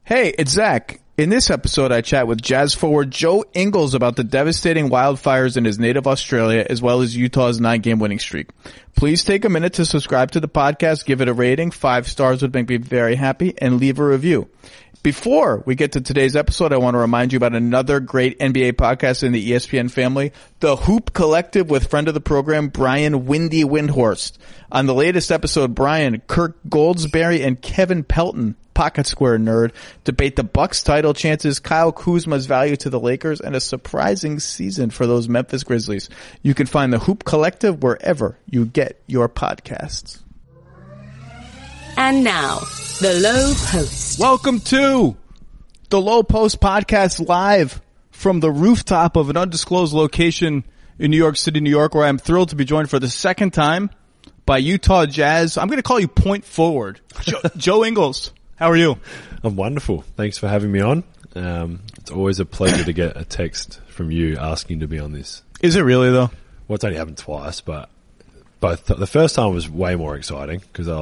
Hey, it's Zach. In this episode, I chat with Jazz forward Joe Ingles about the devastating wildfires in his native Australia, as well as Utah's 9-game winning streak. Please take a minute to subscribe to the podcast, give it a rating. 5 stars would make me very happy, and leave a review. Before we get to today's episode, I want to remind you about another great NBA podcast in the ESPN family, The Hoop Collective, with friend of the program, Brian Windy Windhorst. On the latest episode, Brian, Kirk Goldsberry, and Kevin Pelton, Pocket Square nerd, debate the Bucks title chances, Kyle Kuzma's value to the Lakers, and a surprising season for those Memphis Grizzlies. You can find The Hoop Collective wherever you get your podcasts. And now, The Low Post. Welcome to The Low Post Podcast, live from the rooftop of an undisclosed location in New York City, New York, where I'm thrilled to be joined for the second time by Utah Jazz. I'm going to call you point forward, Joe Ingles. How are you? I'm wonderful. Thanks for having me on. It's always a pleasure to get a text from you asking to be on this. Is it really, though? Well, it's only happened twice, but both the first time was way more exciting because I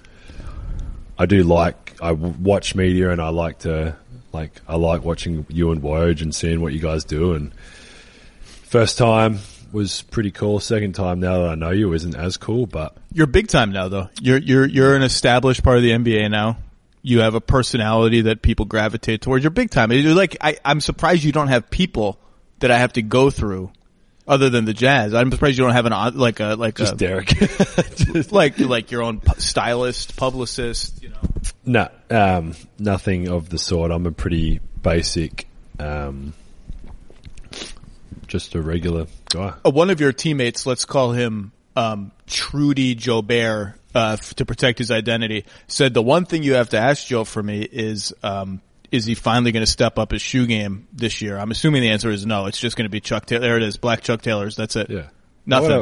watch media and I like watching you and Woj and seeing what you guys do. And first time was pretty cool. Second time, now that I know you, isn't as cool. But you're big time now, though. You're an established part of the NBA now. You have a personality that people gravitate towards. You're big time. You're like, I'm surprised you don't have people that I have to go through other than the Jazz. I'm surprised you don't have just Derek, like your own stylist, publicist, you know. No, nothing of the sort. I'm a pretty basic, just a regular guy. One of your teammates, let's call him Trudy Jobert, to protect his identity, said the one thing you have to ask Joe for me is he finally going to step up his shoe game this year? I'm assuming the answer is no. It's just going to be Chuck Taylor. There it is, black Chuck Taylors. That's it. Yeah. Nothing.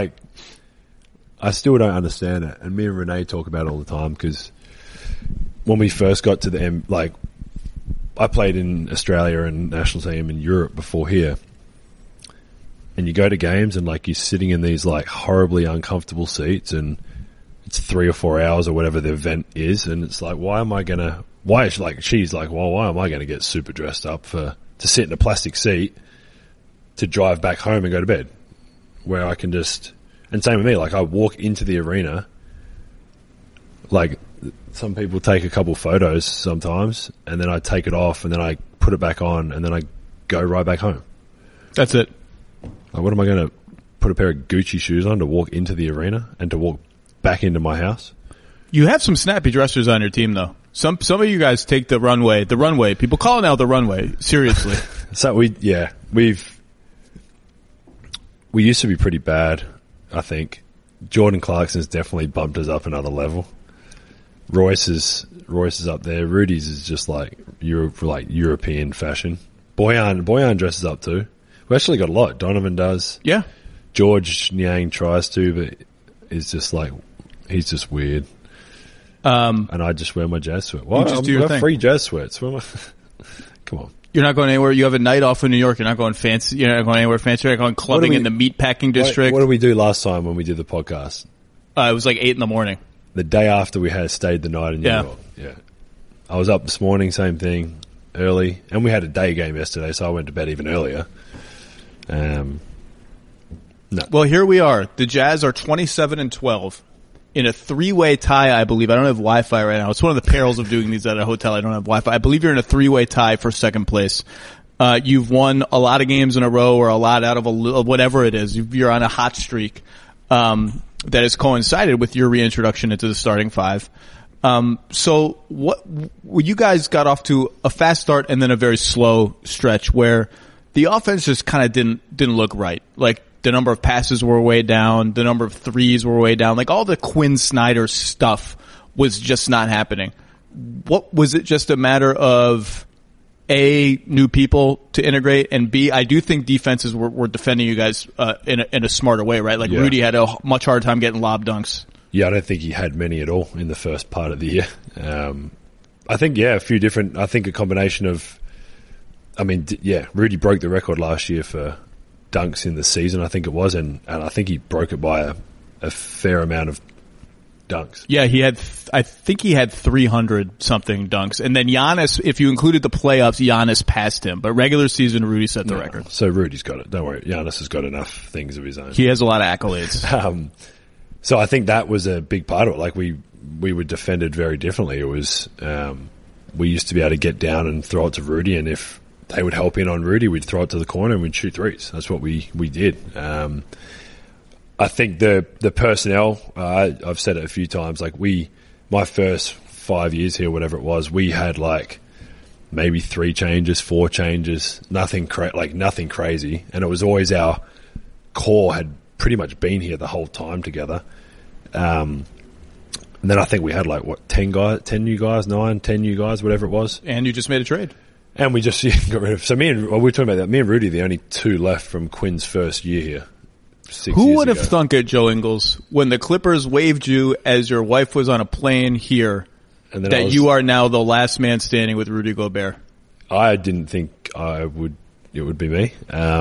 I still don't understand it. And me and Renee talk about it all the time because when we first got to the I played in Australia and national team in Europe before here. And you go to games and like you're sitting in these like horribly uncomfortable seats and it's 3 or 4 hours or whatever the event is. And it's like, why am I going to get super dressed up to sit in a plastic seat to drive back home and go to bed where I can just, and same with me, like I walk into the arena, like some people take a couple photos sometimes and then I take it off and then I put it back on and then I go right back home. That's it. Like, what am I going to put a pair of Gucci shoes on to walk into the arena and to walk back into my house? You have some snappy dressers on your team, though. Some of you guys take the runway. People call it now the runway. Seriously. So we used to be pretty bad, I think. Jordan Clarkson's definitely bumped us up another level. Royce is up there. Rudy's is just like European fashion. Bojan dresses up too. We actually got a lot. Donovan does. Yeah. George Niang tries to, but is just like, he's just weird. And I just wear my Jazz sweat. Well, you just do your thing. Free Jazz sweats. Come on. You're not going anywhere. You have a night off in New York. You're not going fancy. You're not going anywhere fancy. You're not going clubbing in the meatpacking district. What did we do last time when we did the podcast? It was like 8 a.m. The day after we had stayed the night in New York. Yeah. I was up this morning, same thing, early. And we had a day game yesterday, so I went to bed even earlier. No. Well, here we are. The Jazz are 27-12 in a 3-way tie, I believe. I don't have Wi-Fi right now. It's one of the perils of doing these at a hotel. I don't have Wi-Fi. I believe you're in a 3-way tie for second place. You've won a lot of games in a row or a lot out of whatever it is. You're on a hot streak that has coincided with your reintroduction into the starting five. So you guys got off to a fast start and then a very slow stretch where the offense just kind of didn't look right. Like the number of passes were way down, the number of threes were way down. Like all the Quinn Snyder stuff was just not happening. What was it? Just a matter of A, new people to integrate, and B, I do think defenses were defending you guys in a smarter way, right? Like Rudy had a much harder time getting lob dunks. Yeah, I don't think he had many at all in the first part of the year. I think a few different. I think a combination of. I mean, Rudy broke the record last year for dunks in the season, I think it was, and I think he broke it by a fair amount of dunks. Yeah, I think he had 300 something dunks. And then Giannis, if you included the playoffs, Giannis passed him. But regular season, Rudy set the record. So Rudy's got it. Don't worry. Giannis has got enough things of his own. He has a lot of accolades. So I think that was a big part of it. Like we were defended very differently. It was, we used to be able to get down and throw it to Rudy, and if they would help in on Rudy, we'd throw it to the corner and we'd shoot threes. That's what we did. I think the personnel, I've said it a few times, like my first 5 years here, whatever it was, we had like maybe 3 changes, 4 changes, nothing crazy. And it was always our core had pretty much been here the whole time together. And then I think we had like 10 new guys, 10 new guys, whatever it was. And you just made a trade. And we just got rid of, so we were talking about that. Me and Rudy, the only 2 left from Quinn's first year here. Who would have thunk it, Joe Ingles, when the Clippers waived you as your wife was on a plane here, and that you are now the last man standing with Rudy Gobert? I didn't think it would be me.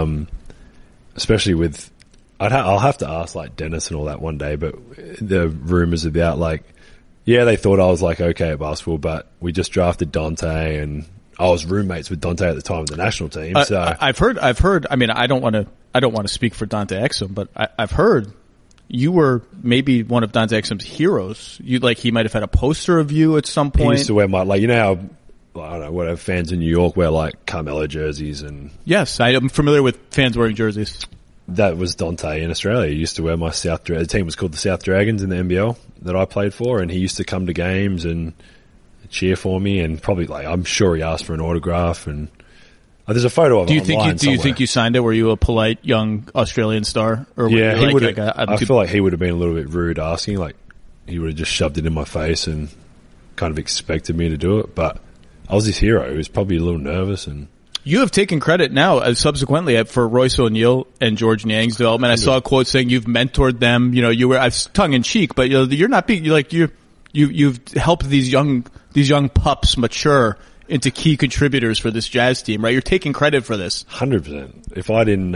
Especially with, I'll have to ask like Dennis and all that one day, but the rumors about like, yeah, they thought I was like okay at basketball, but we just drafted Dante and I was roommates with Dante at the time of the national team. So I've heard, I mean, I don't want to speak for Dante Exum, but I've heard you were maybe one of Dante Exum's heroes. He might have had a poster of you at some point. He used to wear how, I don't know, whatever fans in New York wear like Carmelo jerseys and. Yes, I am familiar with fans wearing jerseys. That was Dante in Australia. He used to wear my the team was called the South Dragons in the NBL that I played for, and he used to come to games and cheer for me, and probably I'm sure he asked for an autograph, and there's a photo of it online. Do you think you signed it? Were you a polite young Australian star? Or yeah, he would. I feel like he would have been a little bit rude asking. Like he would have just shoved it in my face and kind of expected me to do it. But I was his hero. He was probably a little nervous, and you have taken credit now, subsequently, for Royce O'Neal and George Niang's development. I saw a quote saying you've mentored them. You know, you were tongue in cheek, but you're not being you've helped these young pups mature into key contributors for this Jazz team, right? You're taking credit for this. 100%. If I didn't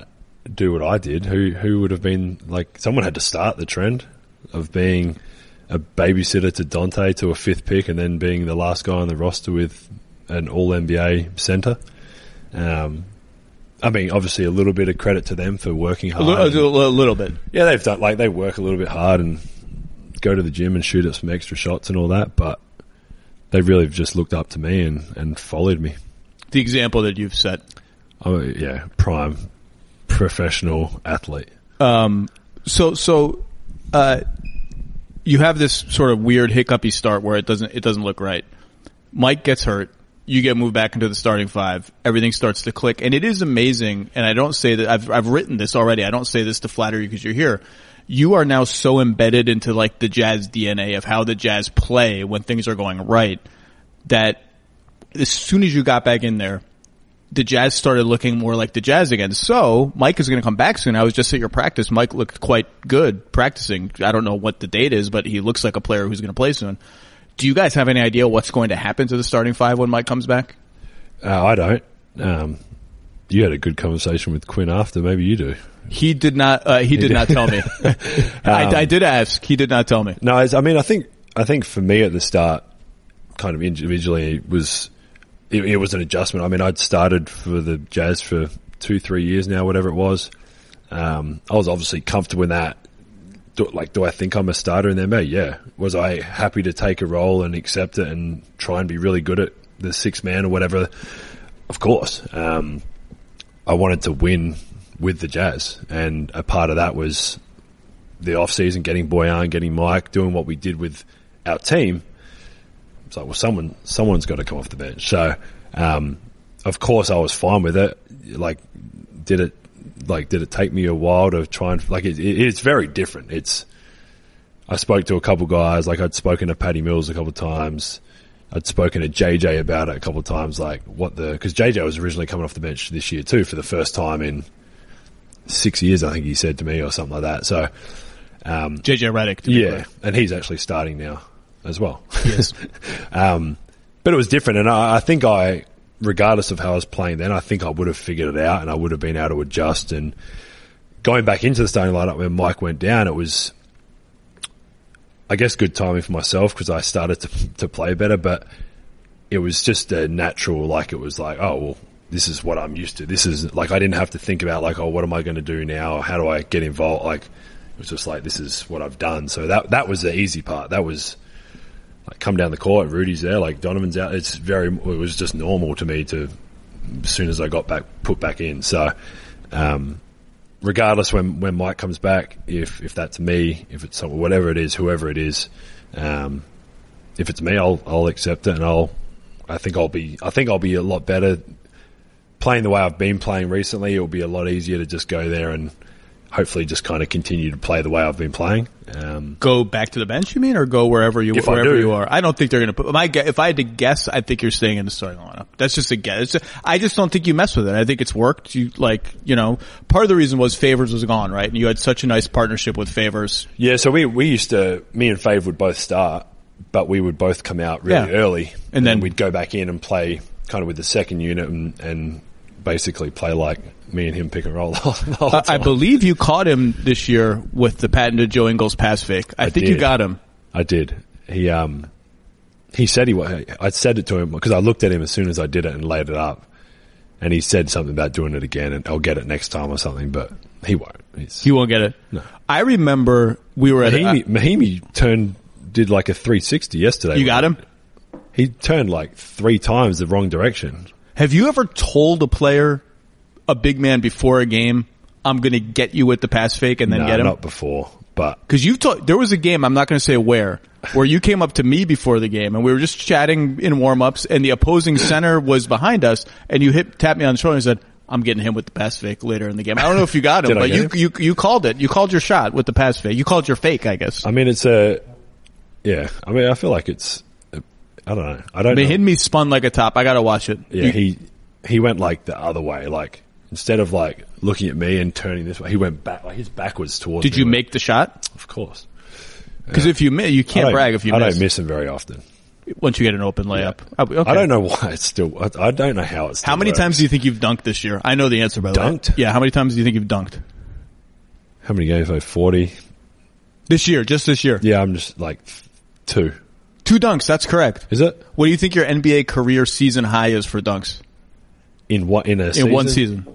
do what I did, who would have been like? Someone had to start the trend of being a babysitter to Dante to a 5th pick, and then being the last guy on the roster with an All NBA center. I mean, obviously, a little bit of credit to them for working hard. A little bit. Yeah, they've done they work a little bit hard and go to the gym and shoot up some extra shots and all that, but they really just looked up to me and followed me. The example that you've set. Oh yeah, prime professional athlete. So you have this sort of weird hiccupy start where it doesn't look right. Mike gets hurt. You get moved back into the starting 5. Everything starts to click, and it is amazing. And I don't say that I've written this already. I don't say this to flatter you because you're here. You are now so embedded into like the Jazz DNA of how the Jazz play when things are going right that as soon as you got back in there, the Jazz started looking more like the Jazz again. So Mike is going to come back soon. I was just at your practice. Mike looked quite good practicing. I don't know what the date is, but he looks like a player who's going to play soon. Do you guys have any idea what's going to happen to the starting 5 when Mike comes back? I don't. You had a good conversation with Quinn after. Maybe you do. He did not. He did not tell me. I did ask. He did not tell me. No, I mean, I think for me at the start, kind of individually, it was an adjustment. I mean, I'd started for the Jazz for 2-3 years now, whatever it was. I was obviously comfortable in that. Do I think I'm a starter in the NBA? Yeah. Was I happy to take a role and accept it and try and be really good at the 6th man or whatever? Of course. I wanted to win with the Jazz, and a part of that was the off season, getting Bojan, getting Mike, doing what we did with our team. It's like, well, someone's got to come off the bench. So, of course, I was fine with it. Did it take me a while to try and it's very different. I spoke to a couple guys, I'd spoken to Patty Mills a couple of times. I'd spoken to JJ about it a couple of times, because JJ was originally coming off the bench this year too for the first time in 6 years, I think he said to me, or something like that. So, JJ Redick. Yeah, and he's actually starting now as well. Yes. But it was different, and I think regardless of how I was playing then, I think I would have figured it out and I would have been able to adjust. And going back into the starting lineup when Mike went down, it was I guess, good timing for myself because I started to play better, but it was just a natural, like, it was like, oh, well, this is what I'm used to. This is, like, I didn't have to think about, like, oh, what am I going to do now? How do I get involved? Like, it was just like, this is what I've done. So that was the easy part. That was, like, come down the court, Rudy's there, like, Donovan's out. It was just normal to me to, as soon as I got put back in. So, regardless when Mike comes back, if that's me, if it's whatever it is, whoever it is, if it's me, I'll accept it, and I think I'll be a lot better playing the way I've been playing recently. It'll be a lot easier to just go there and hopefully just kind of continue to play the way I've been playing. Go back to the bench, you mean, or go wherever you are? I don't think they're going to put. If I had to guess, I think you're staying in the starting lineup. That's just a guess. I just don't think you mess with it. I think it's worked. Part of the reason was Favors was gone, right? And you had such a nice partnership with Favors. Yeah, so we used to, me and Fav would both start, but we would both come out really early, and then we'd go back in and play kind of with the second unit and basically play like me and him pick and roll the whole time. I believe you caught him this year with the patented Joe Ingles pass fake. I think you got him. I did. He said I said it to him because I looked at him as soon as I did it and laid it up, and he said something about doing it again and I'll get it next time or something, but he won't. He won't get it. No. I remember we were Mahimi did like a 360 yesterday. You got him? He turned like 3 times the wrong direction. Have you ever told a player, a big man, before a game, I'm going to get you with the pass fake and then get him? Not before, but because there was a game, I'm not going to say where you came up to me before the game and we were just chatting in warm-ups and the opposing center was behind us and you tapped me on the shoulder and said, I'm getting him with the pass fake later in the game. I don't know if you got him, but you called it. You called your shot with the pass fake. You called your fake, I guess. I mean, I feel like it's, I don't know. Mahimi spun like a top. I gotta watch it. Yeah, he went like the other way. Like instead of like looking at me and turning this way, he went back. Like his back was towards me. Did you make the shot? Of course. Because if you miss, you can't brag if you miss. I don't miss him very often. Once you get an open layup. Yeah. Okay. I don't know why it's still, I don't know how it's still How many works. times do you think you've dunked this year? I know the answer, by the way. Dunked? Yeah, how many times do you think you've dunked? How many games? Like 40? Just this year? Yeah, I'm just like 2. 2 dunks, that's correct. Is it? What do you think your NBA career season high is for dunks? In what? In one season?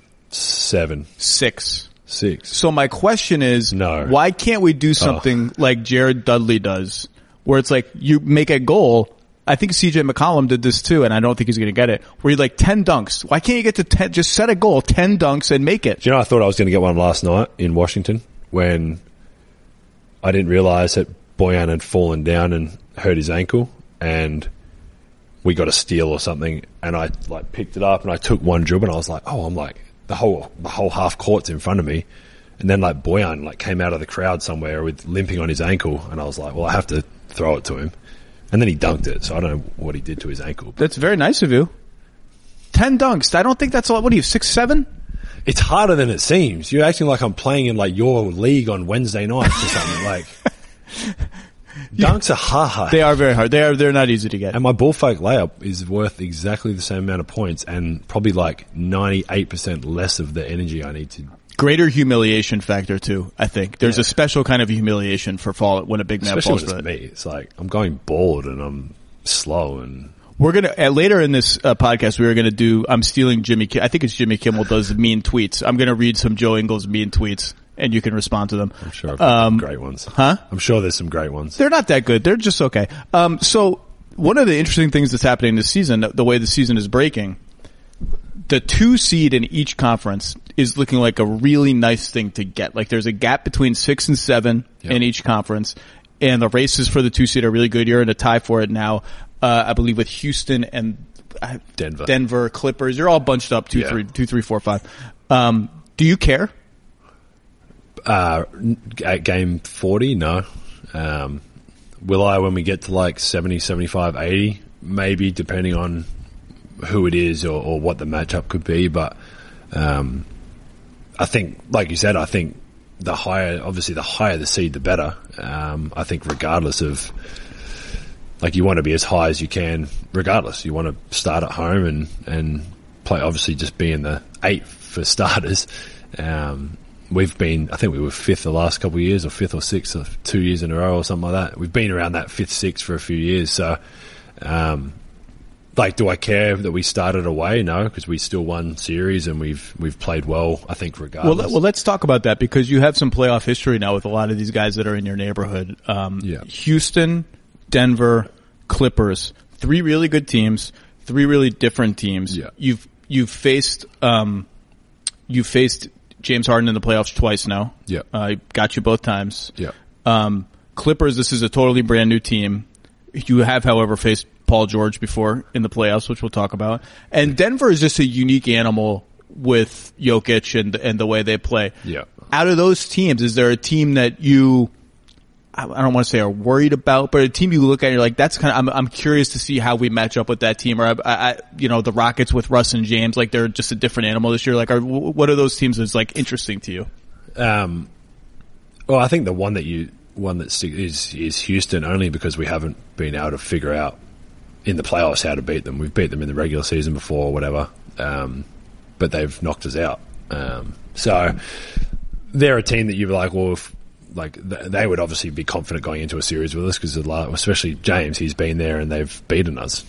7. 6. 6. So my question is, no. Why can't we do something like Jared Dudley does, where it's like you make a goal? I think CJ McCollum did this too, and I don't think he's going to get it. Where you like 10 dunks. Why can't you get to 10? Just set a goal, 10 dunks, and make it. Do you know, I thought I was going to get one last night in Washington when I didn't realize that Bojan had fallen down and hurt his ankle, and we got a steal or something, and I like picked it up and I took one dribble and I was like, oh, I'm like the whole half court's in front of me, and then like Bojan like came out of the crowd somewhere with limping on his ankle, and I was like, well, I have to throw it to him, and then he dunked it. So I don't know what he did to his ankle. That's very nice of you. 10 dunks. I don't think that's a lot. What are you, 6'7"? It's harder than it seems. You're acting like I'm playing in like your league on Wednesday nights or something. Like dunks are hard. They are very hard. They're not easy to get. And my ball fake layup is worth exactly the same amount of points and probably like 98% less of the energy I need to. Greater humiliation factor too, I think. There's a special kind of humiliation for when a big man falls for it. Me. It's like I'm going bored and I'm slow, and we're going to, later in this podcast, we are going to do, I'm stealing I think it's Jimmy Kimmel does mean tweets. I'm going to read some Joe Ingles mean tweets and you can respond to them. I'm sure I've got some great ones. Huh? I'm sure there's some great ones. They're not that good. They're just okay. So one of the interesting things that's happening this season, the way the season is breaking, the 2 seed in each conference is looking like a really nice thing to get. Like there's a gap between 6 and 7 in each conference, and the races for the 2 seed are really good. You're in a tie for it now. I believe with Houston and Denver Clippers. You're all bunched up 2, 3, 4, 5. Do you care? At game 40, no. Will I when we get to like 70, 75, 80? Maybe, depending on who it is or what the matchup could be. But I think, like you said, I think the higher the seed, the better. I think regardless of, like, you want to be as high as you can regardless. You want to start at home and play, obviously just be in the 8 for starters. I think we were fifth the last couple of years, or fifth or sixth, or 2 years in a row, or something like that. We've been around that fifth, sixth for a few years. So, do I care that we started away? No, because we still won series and we've played well, I think, regardless. Well, let's talk about that, because you have some playoff history now with a lot of these guys that are in your neighborhood. Houston, Denver, Clippers, 3 really good teams, 3 really different teams. Yeah. You've faced James Harden in the playoffs twice now. Yeah. Got you both times. Yeah. Clippers, this is a totally brand new team. You have, however, faced Paul George before in the playoffs, which we'll talk about. And Denver is just a unique animal with Jokic and the way they play. Yeah. Out of those teams, is there a team that you, I don't want to say are worried about, but a team you look at and you're like, that's I'm curious to see how we match up with that team, or the Rockets with Russ and James, like they're just a different animal this year. Like, what are those teams that's like interesting to you? Well, I think the one that is Houston, only because we haven't been able to figure out in the playoffs how to beat them. We've beat them in the regular season before or whatever, but they've knocked us out. So they're a team that you're like, well, they would obviously be confident going into a series with us, because especially James, he's been there and they've beaten us.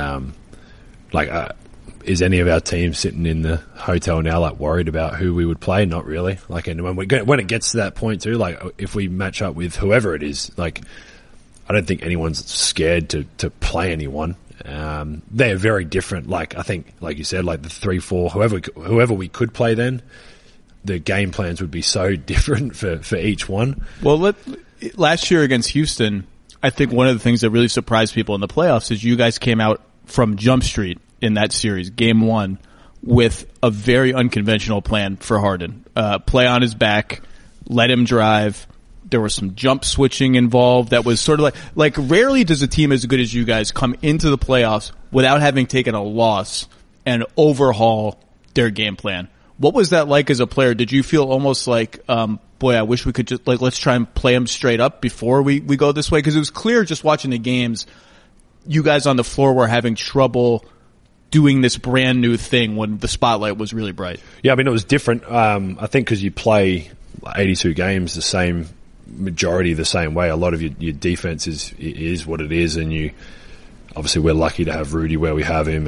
Is any of our team sitting in the hotel now like worried about who we would play? Not really. Like, and when it gets to that point too, like if we match up with whoever it is, like I don't think anyone's scared to play anyone. They're very different. Like, I think, like you said, like the 3-4, whoever we could play then, the game plans would be so different for each one. Well, last year against Houston, I think one of the things that really surprised people in the playoffs is you guys came out from Jump Street in that series, game 1, with a very unconventional plan for Harden. Play on his back, let him drive. There was some jump switching involved that was sort of like rarely does a team as good as you guys come into the playoffs without having taken a loss and overhaul their game plan. What was that like as a player? Did you feel almost like, boy, I wish we could just, like, let's try and play them straight up before we go this way? Because it was clear just watching the games, you guys on the floor were having trouble doing this brand new thing when the spotlight was really bright. Yeah, I mean, it was different. I think because you play 82 games the same majority the same way. A lot of your defense is what it is, and obviously we're lucky to have Rudy where we have him,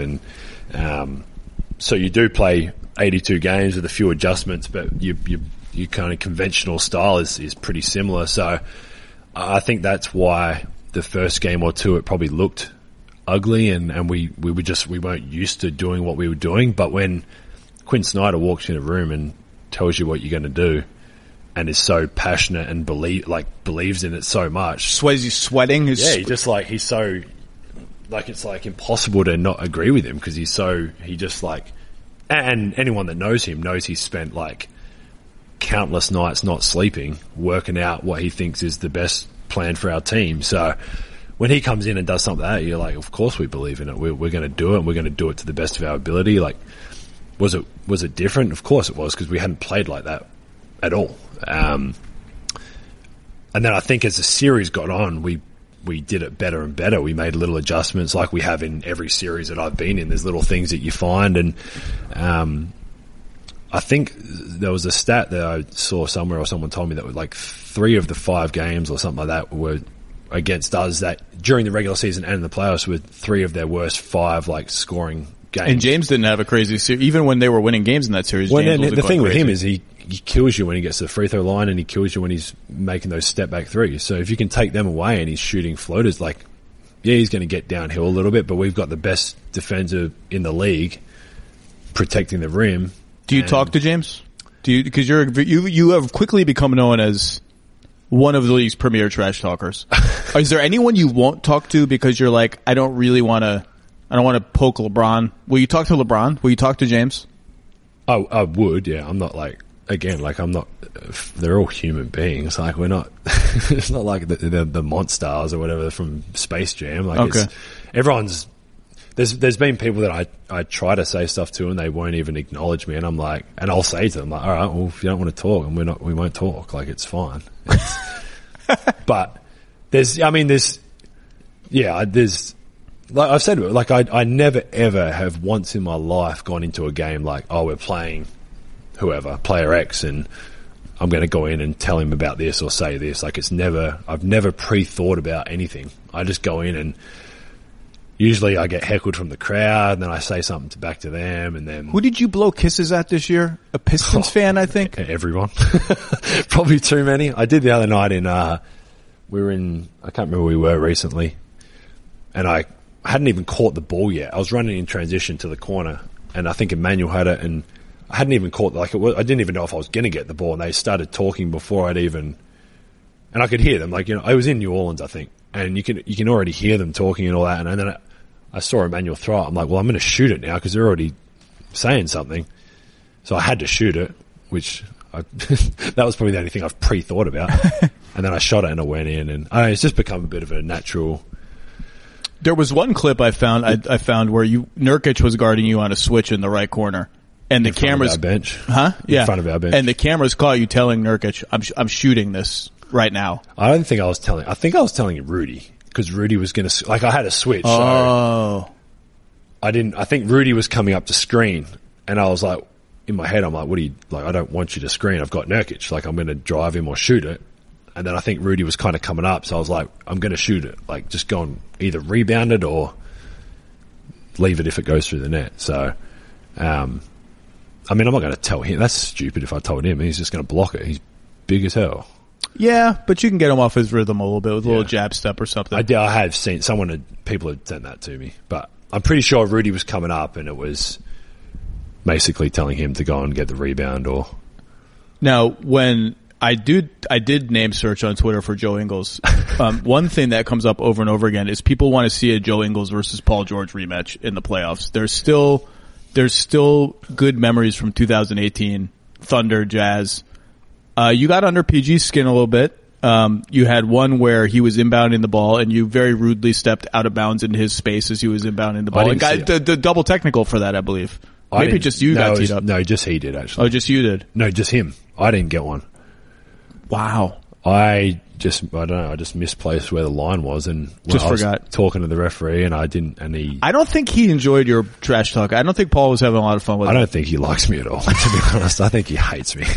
and so you do play 82 games with a few adjustments, but your kind of conventional style is pretty similar. So I think that's why the first game or two it probably looked ugly, and we weren't used to doing what we were doing. But when Quinn Snyder walks in a room and tells you what you're going to do, and is so passionate and believes in it so much. Swayze sweating. He's so, like, it's like impossible to not agree with him, because he just like, and anyone that knows him knows he's spent like countless nights not sleeping, working out what he thinks is the best plan for our team. So when he comes in and does something like that, you're like, of course we believe in it. We're going to do it, and we're going to do it to the best of our ability. Like, was it different? Of course it was, because we hadn't played like that at all. And then I think as the series got on, we did it better and better. We made little adjustments like we have in every series that I've been in. There's little things that you find. And I think there was a stat that I saw somewhere, or someone told me, that like 3 of the 5 games or something like that were against us that during the regular season and in the playoffs were 3 of their worst 5 like scoring games. And James didn't have a crazy series. Even when they were winning games in that series, well, James the thing with crazy. him is he kills you when he gets to the free throw line, and he kills you when he's making those step back threes. So if you can take them away and he's shooting floaters, like, yeah, he's going to get downhill a little bit, but we've got the best defender in the league protecting the rim. Do you talk to James? Because you have quickly become known as one of the league's premier trash talkers. Is there anyone you won't talk to because you're like, I don't want to poke LeBron? Will you talk to LeBron? Will you talk to James? I would, yeah. I'm not like, again, like I'm not, they're all human beings. Like we're not, it's not like the Monstars or whatever from Space Jam. Like okay. Everyone's, there's been people that I try to say stuff to and they won't even acknowledge me, and I'm like, and I'll say to them like, all right, well, if you don't want to talk, and we won't talk. Like it's fine. But there's like I've said, like I never ever have once in my life gone into a game like, oh, we're playing whoever, player X, and I'm going to go in and tell him about this or say this. Like I've never pre-thought about anything. I just go in and usually I get heckled from the crowd and then I say something back to them and then... Who did you blow kisses at this year? A Pistons fan, I think? Everyone. Probably too many. I did the other night we were in, I can't remember where we were recently, and I hadn't even caught the ball yet. I was running in transition to the corner and I think Emmanuel had it and I hadn't even caught, I didn't even know if I was going to get the ball, and they started talking before I'd even, and I could hear them. I was in New Orleans, I think, and you can already hear them talking and all that. And then I saw Emmanuel throw it. I'm like, well, I'm going to shoot it now because they're already saying something. So I had to shoot it, which that was probably the only thing I've pre-thought about. And then I shot it and it went in, and it's just become a bit of a natural. There was one clip I found where Nurkic was guarding you on a switch in the right corner. And the cameras, bench, in front of our bench, and the cameras caught you telling Nurkic, "I'm shooting this right now." I don't think I was telling. I think I was telling Rudy because Rudy was going to. I had a switch. Oh, so I didn't. I think Rudy was coming up to screen, and I was like, in my head, I'm like, "What do you like? I don't want you to screen. I've got Nurkic. Like, I'm going to drive him or shoot it." And then I think Rudy was kind of coming up, so I was like, "I'm going to shoot it. Like, just go and either rebound it or leave it if it goes through the net." So. I mean, I'm not going to tell him. That's stupid if I told him. He's just going to block it. He's big as hell. Yeah, but you can get him off his rhythm a little bit with a little jab step or something. I have seen people had sent that to me, but I'm pretty sure Rudy was coming up and it was basically telling him to go and get the rebound or. Now, when I did name search on Twitter for Joe Ingles, one thing that comes up over and over again is people want to see a Joe Ingles versus Paul George rematch in the playoffs. There's still good memories from 2018, Thunder, Jazz. You got under PG's skin a little bit. You had one where he was inbounding the ball and you very rudely stepped out of bounds into his space as he was inbounding the ball. And got the double technical for that, I believe. Maybe just you got teed up. No, just he did actually. Oh, just you did? No, just him. I didn't get one. Wow. I don't know, I just misplaced where the line was and just I was forgot talking to the referee and I don't think he enjoyed your trash talk. I don't think Paul was having a lot of fun with it. I don't think he likes me at all, to be honest. I think he hates me.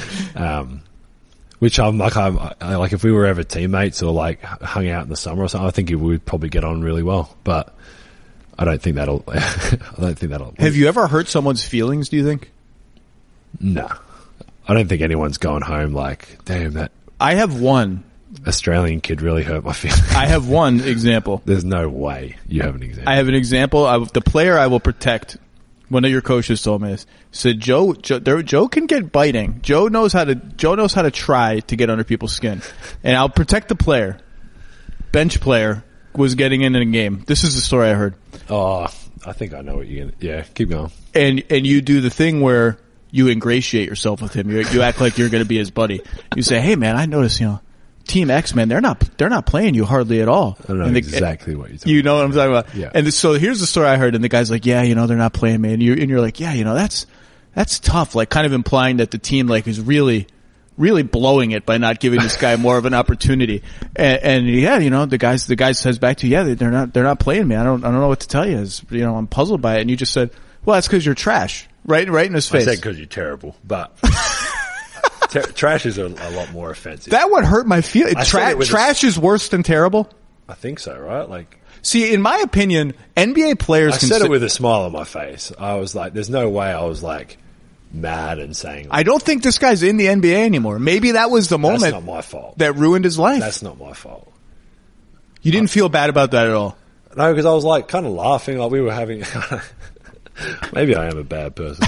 Which I'm like if we were ever teammates or like hung out in the summer or something, I think we would probably get on really well, but I don't think that'll Have you ever hurt someone's feelings, do you think? No. I don't think anyone's going home like, damn, that I have one Australian kid really hurt my feelings. I have one example. There's no way you have an example. I have an example of the player I will protect. One of your coaches told me this. Said Joe can get biting. Joe knows how to try to get under people's skin. And I'll protect the player. Bench player was getting in a game. This is the story I heard. Oh, I think I know what you're going to, yeah, keep going. And you do the thing where you ingratiate yourself with him. You act like you're going to be his buddy. You say, "Hey man, I noticed, Team X, man, they're not playing you hardly at all." I don't know exactly what you're talking about. You know what I'm talking about? Yeah. And so here's the story I heard, and the guy's like, "Yeah, they're not playing me," and you're like, "Yeah, that's tough." Like kind of implying that the team like is really, really blowing it by not giving this guy more of an opportunity. And yeah, the guy says back to you, "Yeah, they're not playing me. I don't know what to tell you. I'm puzzled by it." And you just said, "Well, that's because you're trash." Right in his face. I said because you're terrible, but trash is a lot more offensive. That would hurt my feelings. Trash is worse than terrible? I think so, right? Like, see, in my opinion, NBA players I said it with a smile on my face. I was like, there's no way I was like mad and saying, I don't think this guy's in the NBA anymore. Maybe that was the moment. That's not my fault. That ruined his life. That's not my fault. You didn't feel bad about that at all? No, because I was like kind of laughing, like we were having. Maybe I am a bad person.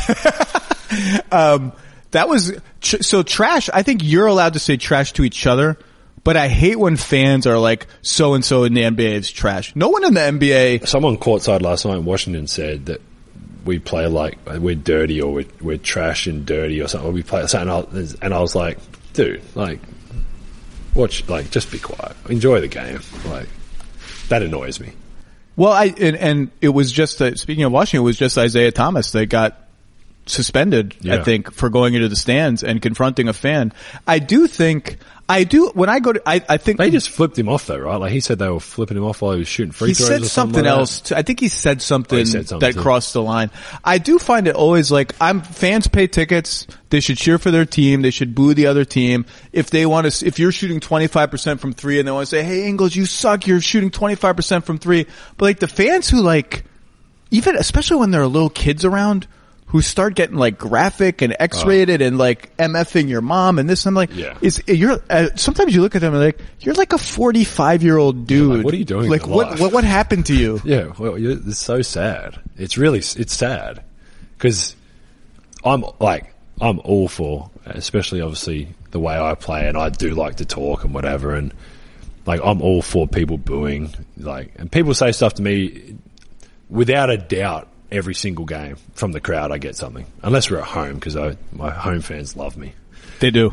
That was so trash. I think you're allowed to say trash to each other, but I hate when fans are like, so and so in the NBA is trash. No one in the NBA. Someone courtside last night in Washington said that we play like we're dirty or we're trash and dirty or something. Or we play something, and I was like, dude, like, watch, like, just be quiet, enjoy the game. Like, that annoys me. Well, and it was just speaking of Washington, it was just Isaiah Thomas that got suspended, I think, for going into the stands and confronting a fan. I do think I do when I go to. I think They just flipped him off though, right? Like he said they were flipping him off while he was shooting free he throws. said or something like else. I think he said something, something that too. crossed the line. I do find it always like fans pay tickets. They should cheer for their team. They should boo the other team. If they want to, if you're shooting 25% from three and they want to say, "Hey, Ingles, you suck. You're shooting 25% from three." But like the fans who like, even especially when there are little kids around, who start getting like graphic and X-rated and like MFing your mom and this, I'm like, sometimes you look at them and like, you're like a 45-year-old dude. Like, what are you doing? Like, in life? what happened to you? Yeah, well, it's so sad. It's sad because I'm all for, especially obviously the way I play, and I do like to talk and whatever, and like I'm all for people booing, like, and people say stuff to me without a doubt. Every single game from the crowd, I get something. Unless we're at home, because my home fans love me. They do.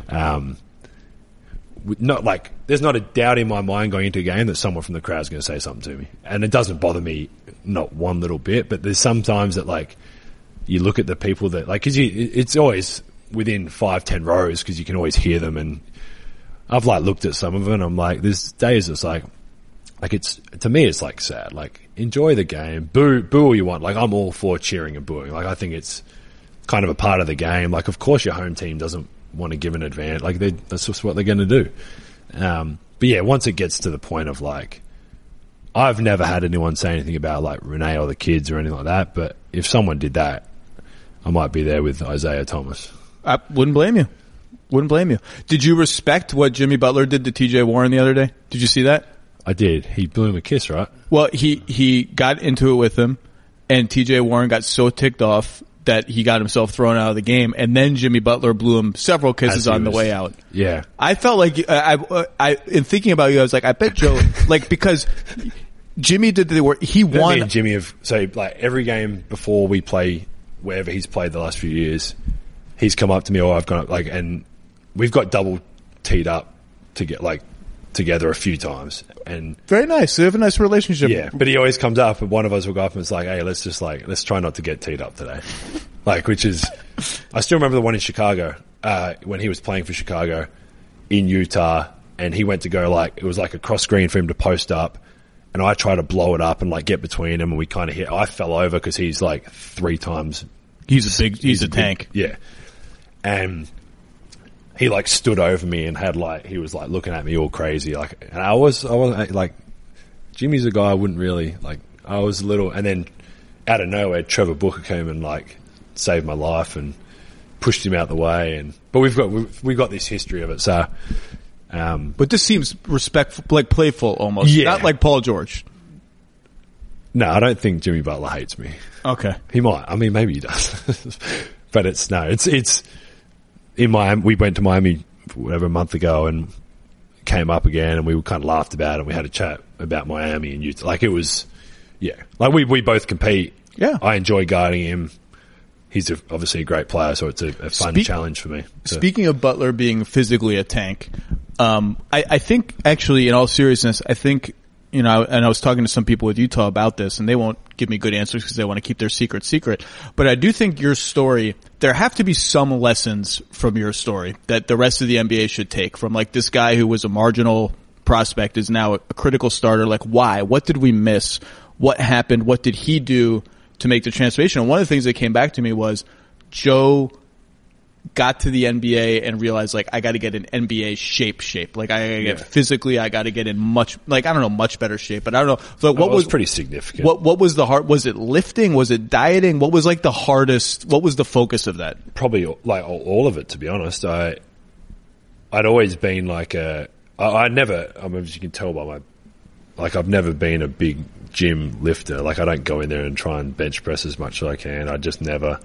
Not like there's not a doubt in my mind going into a game that someone from the crowd is going to say something to me, and it doesn't bother me not one little bit. But there's sometimes that like you look at the people that like because it's always within 5-10 rows because you can always hear them. And I've like looked at some of them, and I'm like, there's days it's like it's to me it's like sad. Like enjoy the game, boo all you want. Like I'm all for cheering and booing. Like I think it's kind of a part of the game. Like of course your home team doesn't want to give an advantage. Like that's just what they're going to do. But yeah, once it gets to the point of like, I've never had anyone say anything about like Renee or the kids or anything like that. But if someone did that, I might be there with Isaiah Thomas. I wouldn't blame you. Wouldn't blame you. Did you respect what Jimmy Butler did to TJ Warren the other day? Did you see that? I did. He blew him a kiss, right? Well, he got into it with him, and TJ Warren got so ticked off that he got himself thrown out of the game, and then Jimmy Butler blew him several kisses on the way out. Yeah. I felt like, I in thinking about you, I was like, I bet Joe, like, because Jimmy did the work, he won. Me and Jimmy have, so like every game before we play, wherever he's played the last few years, he's come up to me, or I've gone up, like, and we've got double teed up to get, like, together a few times. And very nice. They have a nice relationship. Yeah, but he always comes up and one of us will go up and it's like, hey, let's try not to get teed up today. Like, which is, I still remember the one in Chicago, when he was playing for Chicago in Utah, and he went to go like, it was like a cross screen for him to post up, and I tried to blow it up and like get between him, and we kind of hit, I fell over because he's like 3 times. He's a tank. Yeah. And he like stood over me and had like, he was like looking at me all crazy. Like, and I was like, Jimmy's a guy I wouldn't really like, I was a little, and then out of nowhere, Trevor Booker came and like saved my life and pushed him out the way. And, but we've got this history of it. So, but this seems respectful, like playful almost. Yeah. Not like Paul George. No, I don't think Jimmy Butler hates me. Okay. He might. I mean, maybe he does. But it's in Miami. We went to Miami whatever a month ago and came up again, and we kind of laughed about it. And we had a chat about Miami and Utah. Like it was, yeah. Like we both compete. Yeah. I enjoy guarding him. He's obviously a great player, so it's a fun challenge for me. So. Speaking of Butler being physically a tank, I think actually, in all seriousness, I think, you know, and I was talking to some people with Utah about this, and they won't give me good answers because they want to keep their secret. But I do think your story, there have to be some lessons from your story that the rest of the NBA should take from, like, this guy who was a marginal prospect is now a critical starter. Like, why? What did we miss? What happened? What did he do to make the transformation? And one of the things that came back to me was Joe got to the NBA and realized, like, I got to get an NBA shape. Like, I got to get physically, I got to get in much better shape. But I don't know. So what was pretty significant? What was the hard? Was it lifting? Was it dieting? What was like the hardest? What was the focus of that? Probably like all of it, to be honest. I'd always been like I never, I mean, as you can tell by my, like, I've never been a big gym lifter. Like, I don't go in there and try and bench press as much as I can. I just never,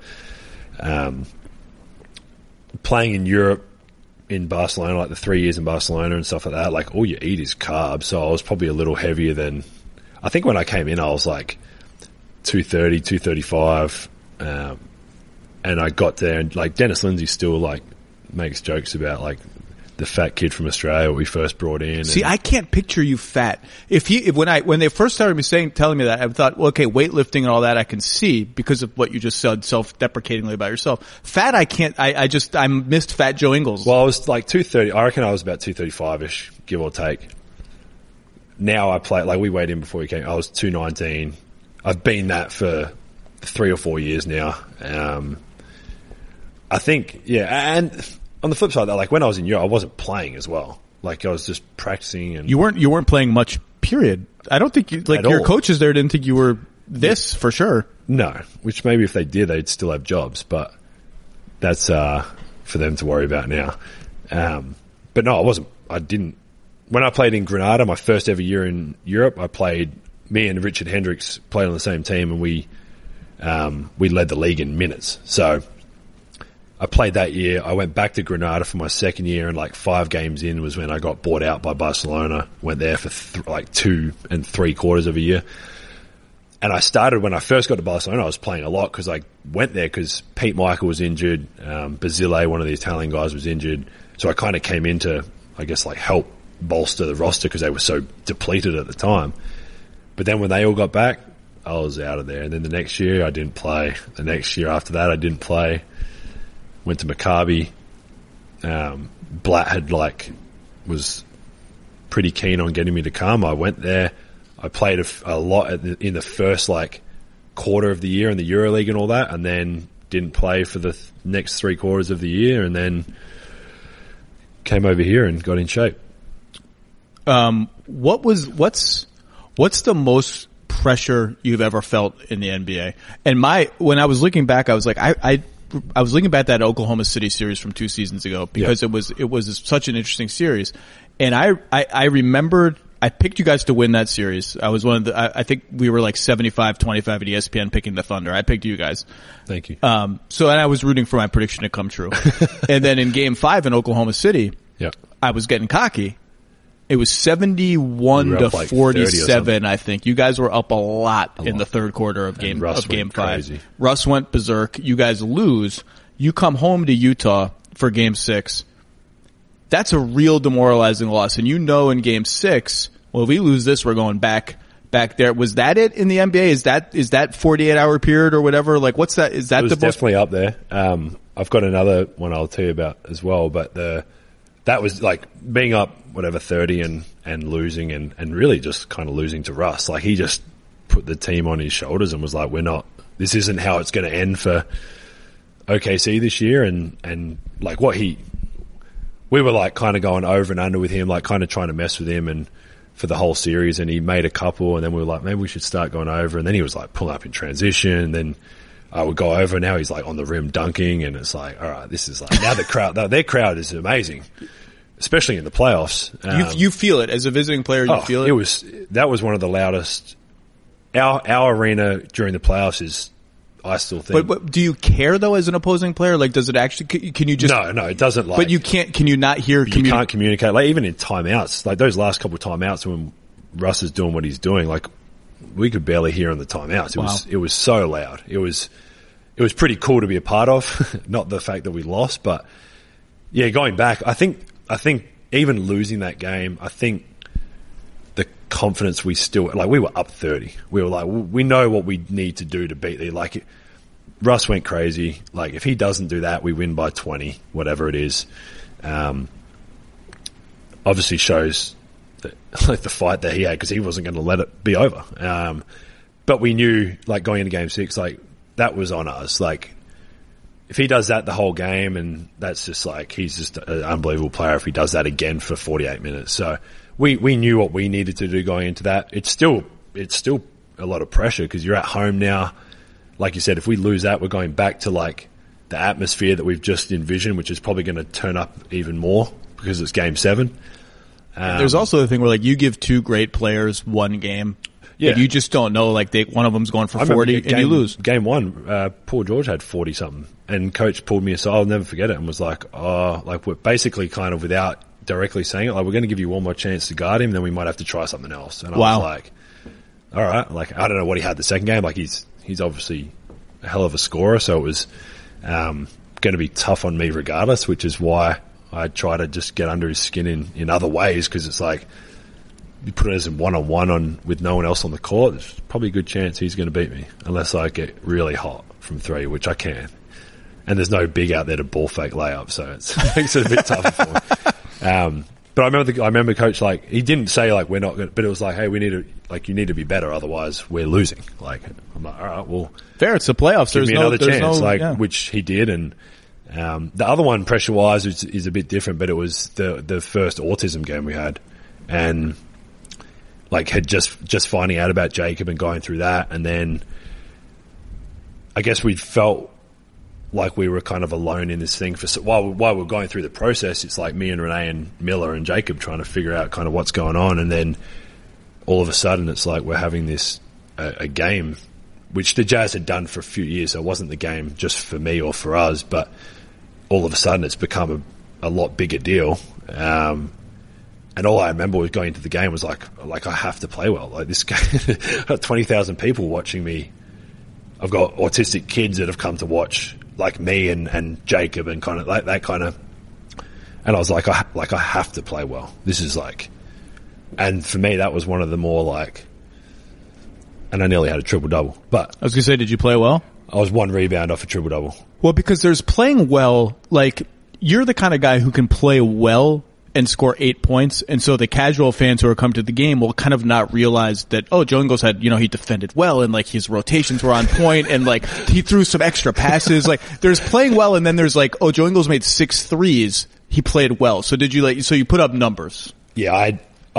playing in Europe, in Barcelona, like the 3 years in Barcelona and stuff like that, like all you eat is carbs. So I was probably a little heavier than, I think when I came in, I was like 230, 235. And I got there and like Dennis Lindsay still like makes jokes about like the fat kid from Australia we first brought in. See, I can't picture you fat. When they first started telling me that, I thought, well, okay, weightlifting and all that I can see because of what you just said self-deprecatingly about yourself. Fat, I can't. I missed Fat Joe Ingles. Well, I was like 230. I reckon I was about 235ish, give or take. Now I play, like we weighed in before we came. I was 219. I've been that for 3 or 4 years now. I think, yeah, and on the flip side, though, like when I was in Europe, I wasn't playing as well. Like I was just practicing, and you weren't playing much. Period. I don't think your coaches there didn't think you were this for sure. No, which maybe if they did, they'd still have jobs, but that's for them to worry about now. But no, I wasn't. I didn't. When I played in Granada, my first ever year in Europe, me and Richard Hendricks played on the same team, and we led the league in minutes. So I played that year. I went back to Granada for my second year, and like 5 games in was when I got bought out by Barcelona. Went there for like 2 3/4 of a year. And I started when I first got to Barcelona. I was playing a lot because I went there because Pete Michael was injured. Basile, one of the Italian guys, was injured. So I kind of came in to, I guess, like help bolster the roster because they were so depleted at the time. But then when they all got back, I was out of there. And then the next year I didn't play. The next year after that I didn't play. Went to Maccabi. Blatt was pretty keen on getting me to come. I went there. I played a lot in the first quarter of the year in the EuroLeague and all that, and then didn't play for the next 3/4 of the year, and then came over here and got in shape. What's the most pressure you've ever felt in the NBA? And when I was looking back, I was like, I was looking back at that Oklahoma City series from 2 seasons ago because it was such an interesting series. And I remembered I picked you guys to win that series. I was I think we were like 75-25 at ESPN picking the Thunder. I picked you guys. Thank you. And I was rooting for my prediction to come true. And then in game 5 in Oklahoma City, I was getting cocky. It was 71-47, I think. You guys were up a lot in the third quarter of game 5. Crazy. Russ went berserk. You guys lose. You come home to Utah for game 6. That's a real demoralizing loss. And in game 6, well, if we lose this, we're going back there. Was that it in the NBA? Is that 48-hour period or whatever? Like, what's that? Is that it was definitely up there. I've got another one I'll tell you about as well, but that was like being up 30 and losing and really just kind of losing to Russ. Like he just put the team on his shoulders and was like, this isn't how it's going to end for OKC this year. And like we were like kind of going over and under with him, like kind of trying to mess with him and for the whole series. And he made a couple and then we were like, maybe we should start going over. And then he was like pulling up in transition. And then I would go over. Now he's like on the rim dunking. And it's like, all right, this is like now their crowd is amazing. Especially in the playoffs. You feel it as a visiting player. You feel it. That was one of the loudest. Our arena during the playoffs is, I still think. But do you care though as an opposing player? Like, does it actually? Can you just? No, it doesn't. Like, but you can't. Can you not hear? You can't communicate. Like even in timeouts, like those last couple of timeouts when Russ is doing what he's doing, like we could barely hear in the timeouts. It was so loud. It was pretty cool to be a part of. Not the fact that we lost, but yeah, going back, I think even losing that game, I think the confidence we were up 30. We were like, we know what we need to do to beat the, like, Russ went crazy. Like, if he doesn't do that, we win by 20, whatever it is. Obviously shows that, like, the fight that he had because he wasn't going to let it be over. But we knew, like, going into game 6, like, that was on us. Like, if he does that the whole game, and that's just like, he's just an unbelievable player if he does that again for 48 minutes. So we knew what we needed to do going into that. It's still a lot of pressure because you're at home now. Like you said, if we lose that, we're going back to like the atmosphere that we've just envisioned, which is probably going to turn up even more because it's game 7. There's also the thing where like you give 2 great players one game. Yeah. And you just don't know, like one of them's going for 40 and you lose. Game 1, Paul George had 40 something and coach pulled me aside, I'll never forget it, and was like, we're basically kind of without directly saying it, like we're going to give you one more chance to guard him, then we might have to try something else. And I was like, all right, like I don't know what he had the second game, like he's obviously a hell of a scorer, so it was going to be tough on me regardless, which is why I try to just get under his skin in other ways, because it's like, you put it as a one-on-one with no one else on the court, there's probably a good chance he's going to beat me, unless I get really hot from three, which I can. And there's no big out there to ball fake layup, so it makes it a bit tougher for me. But I remember coach, like, he didn't say like, we're not going to, but it was like, hey, we need to, like, you need to be better, otherwise we're losing. Like, I'm like, all right, well, fair. It's the playoffs. Give me another chance, yeah. Which he did. And the other one, pressure wise, is a bit different, but it was the first autism game we had, and like had just finding out about Jacob and going through that, and then I guess we felt like we were kind of alone in this thing while we're going through the process. It's like me and Renee and Miller and Jacob trying to figure out kind of what's going on, and then all of a sudden it's like we're having this a game which the Jazz had done for a few years, so it wasn't the game just for me or for us, but all of a sudden it's become a lot bigger deal. And all I remember was going into the game was like I have to play well. Like, this game, I've got 20,000 people watching me. I've got autistic kids that have come to watch, like me and Jacob, and kind of like that kind of. And I was like, I have to play well. This is like, and for me that was one of the more like. And I nearly had a triple-double. But I was going to say, did you play well? I was one rebound off a triple-double. Well, because there's playing well, like, you're the kind of guy who can play well and score 8 points, and so the casual fans who are come to the game will kind of not realize that, oh, Joe Ingles had, he defended well, and like his rotations were on point, and like he threw some extra passes. Like, there's playing well, and then there's like, oh, Joe Ingles made 6 threes. He played well. So did you so you put up numbers? Yeah,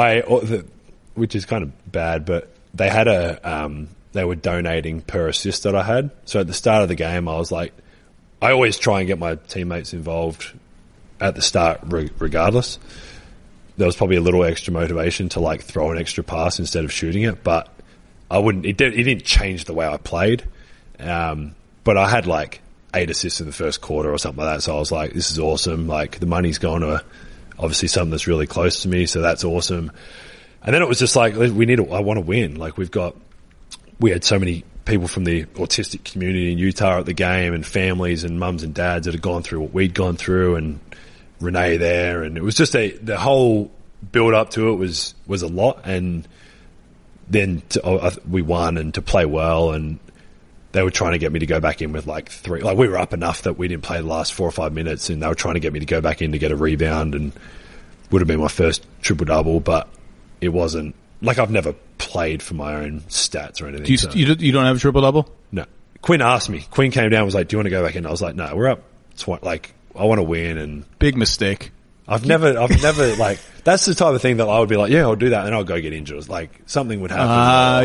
which is kind of bad, but they had they were donating per assist that I had. So at the start of the game, I was like, I always try and get my teammates involved at the start, regardless. There was probably a little extra motivation to like throw an extra pass instead of shooting it, but I wouldn't. It didn't change the way I played. But I had like 8 assists in the first quarter or something like that. So I was like, this is awesome. Like, the money's gone to obviously something that's really close to me, so that's awesome. And then it was just like, I want to win. Like, we had so many people from the autistic community in Utah at the game, and families and mums and dads that had gone through what we'd gone through, and Renee there. And it was just the whole build up to it was a lot. And then we won, and to play well, and they were trying to get me to go back in with like 3. Like, we were up enough that we didn't play the last 4 or 5 minutes, and they were trying to get me to go back in to get a rebound, and would have been my first triple-double, but it wasn't. Like, I've never played for my own stats or anything. You don't have a triple-double? No. Quinn asked me. Quinn came down and was like, do you want to go back in? I was like, no, we're up. Like, I want to win. And big mistake. I've never like, that's the type of thing that I would be like, yeah, I'll do that, and I'll go get injured. Like, something would happen.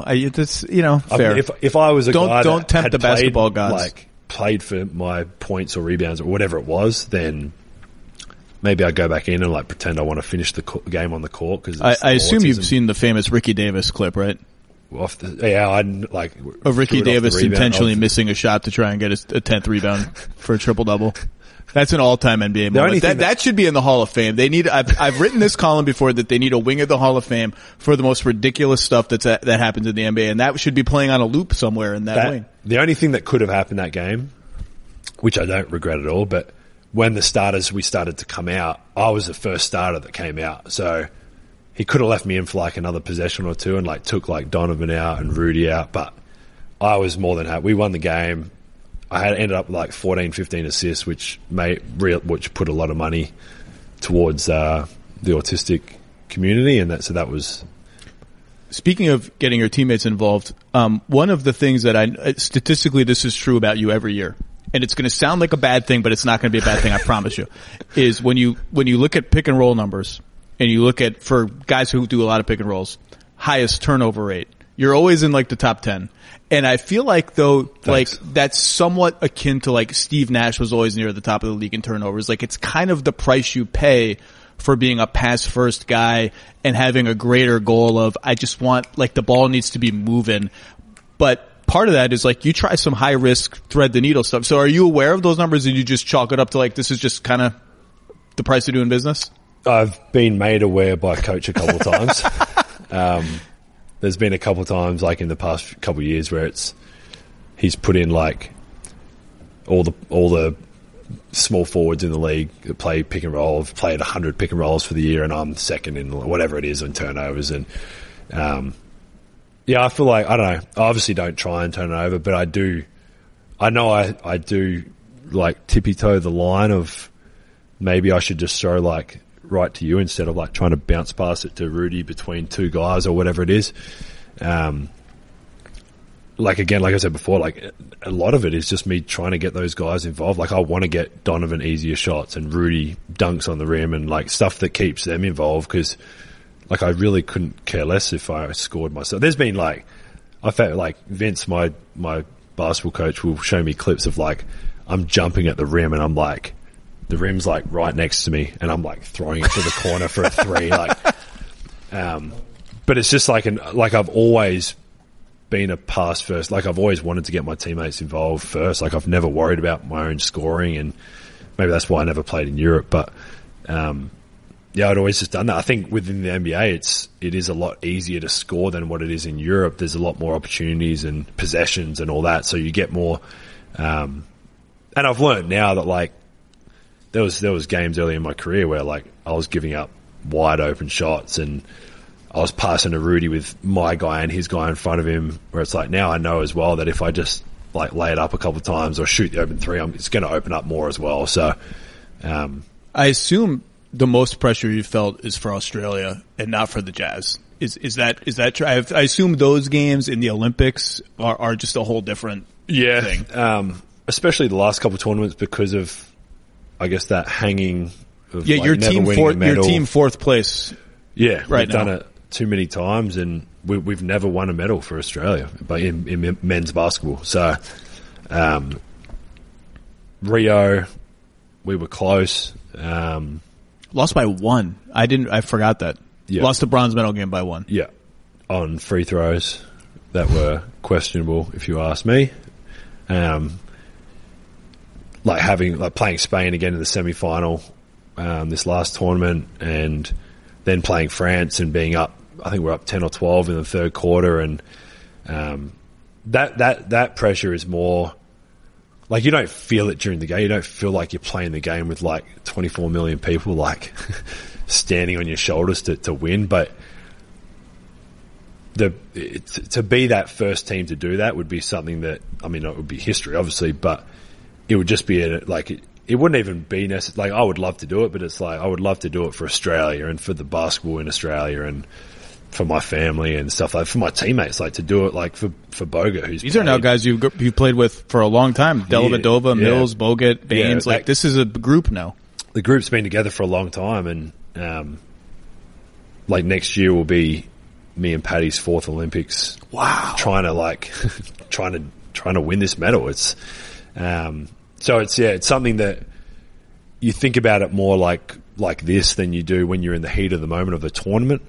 Fair. If I was a guy don't tempt had the basketball gods. Like, played for my points or rebounds or whatever it was, then maybe I'd go back in and like pretend I want to finish the game on the court. Because I assume you've seen the famous Ricky Davis clip, right? I'd like of Ricky Davis intentionally missing a shot to try and get a 10th rebound for a triple-double. That's an all-time NBA moment. That should be in the Hall of Fame. They need. I've written this column before that they need a wing of the Hall of Fame for the most ridiculous stuff that happens in the NBA, and that should be playing on a loop somewhere in that wing. The only thing that could have happened that game, which I don't regret at all, but when we started to come out, I was the first starter that came out, so he could have left me in for like another possession or two and like took like Donovan out and Rudy out, but I was more than happy. We won the game. I ended up like 14, 15 assists, which put a lot of money towards the autistic community, and that was. Speaking of getting your teammates involved, one of the things that statistically this is true about you every year, and it's going to sound like a bad thing, but it's not going to be a bad thing, I promise you, is when you look at pick and roll numbers, and you look at, for guys who do a lot of pick and rolls, highest turnover rate, you're always in like the top 10. And I feel like that's somewhat akin to like Steve Nash was always near the top of the league in turnovers. Like, it's kind of the price you pay for being a pass first guy and having a greater goal of, I just want, like, the ball needs to be moving. But part of that is like, you try some high risk thread the needle stuff. So are you aware of those numbers, and you just chalk it up to like, this is just kind of the price of doing business? I've been made aware by coach a couple of times. There's been a couple of times, like in the past couple of years, where he's put in like all the small forwards in the league that play pick and roll. I've played 100 pick and rolls for the year, and I'm second in whatever it is in turnovers. And I feel like, I don't know, I obviously don't try and turn it over, but I do like tippy-toe the line of maybe I should just throw like right to you instead of like trying to bounce past it to Rudy between two guys or whatever it is. Like again, like I said before, like a lot of it is just me trying to get those guys involved. Like I want to get Donovan easier shots and Rudy dunks on the rim and like stuff that keeps them involved, because like I really couldn't care less if I scored myself. There's been like, I felt like Vince, my basketball coach, will show me clips of like I'm jumping at the rim and I'm like, the rim's like right next to me and I'm like throwing it to the corner for a three. Like, but it's just like I've always been a pass first. Like I've always wanted to get my teammates involved first. Like I've never worried about my own scoring, and maybe that's why I never played in Europe. But I'd always just done that. I think within the NBA, it is a lot easier to score than what it is in Europe. There's a lot more opportunities and possessions and all that, so you get more. And I've learned now that like there was games early in my career where like I was giving up wide open shots and I was passing to Rudy with my guy and his guy in front of him, where it's like now I know as well that if I just like lay it up a couple of times or shoot the open three, it's going to open up more as well. So, I assume the most pressure you felt is for Australia and not for the Jazz. Is that true? I assume those games in the Olympics are just a whole different thing. Especially the last couple of tournaments because of, I guess, that hanging of like your never team winning a medal. Your team fourth place. Yeah, right we've now. done it too many times, and we've never won a medal for Australia, but in men's basketball. So, Rio, we were close. Lost by one. I forgot that. Yeah. Lost the bronze medal game by one. Yeah, on free throws that were questionable, if you ask me. Like playing Spain again in the semi-final, this last tournament, and then playing France and being up, I think we're up 10 or 12 in the third quarter, and that pressure is more like you don't feel it during the game. You don't feel like you're playing the game with like 24 million people like standing on your shoulders to win, but to be that first team to do that would be something that, I mean, it would be history obviously, but it would just be it wouldn't even be necessary. Like I would love to do it, but it's like I would love to do it for Australia and for the basketball in Australia and for my family and stuff, like for my teammates, like to do it like for Bogut, who's these are now guys you played with for a long time. Dellavedova, Yeah. Mills, Bogut, Baines. Yeah, like this is a group now. The group's been together for a long time, and like next year will be me and Paddy's fourth Olympics. Wow. Trying to win this medal. It's so it's something that you think about it more like this than you do when you're in the heat of the moment of the tournament.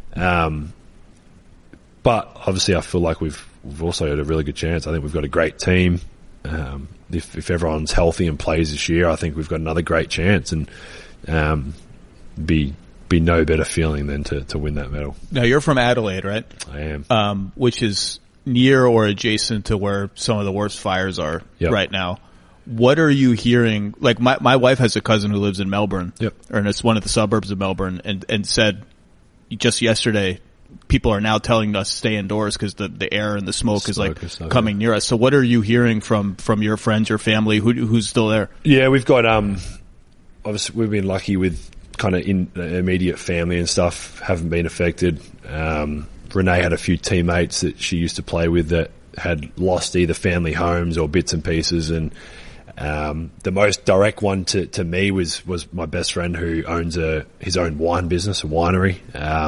But obviously I feel like we've also had a really good chance. I think we've got a great team. If everyone's healthy and plays this year, I think we've got another great chance, and be no better feeling than to win that medal. Now you're from Adelaide, right? I am. Which is near or adjacent to where some of the worst fires are right now. What are you hearing? Like my wife has a cousin who lives in Melbourne, or it's one of the suburbs of Melbourne, and said just yesterday people are now telling us stay indoors because the air and the smoke is like coming near us. So what are you hearing from your friends, your family, who's still there? Yeah, we've got obviously we've been lucky with kind of immediate family and stuff haven't been affected. Renee had a few teammates that she used to play with that had lost either family homes or bits and pieces, and the most direct one to me was my best friend who owns his own wine business, a winery.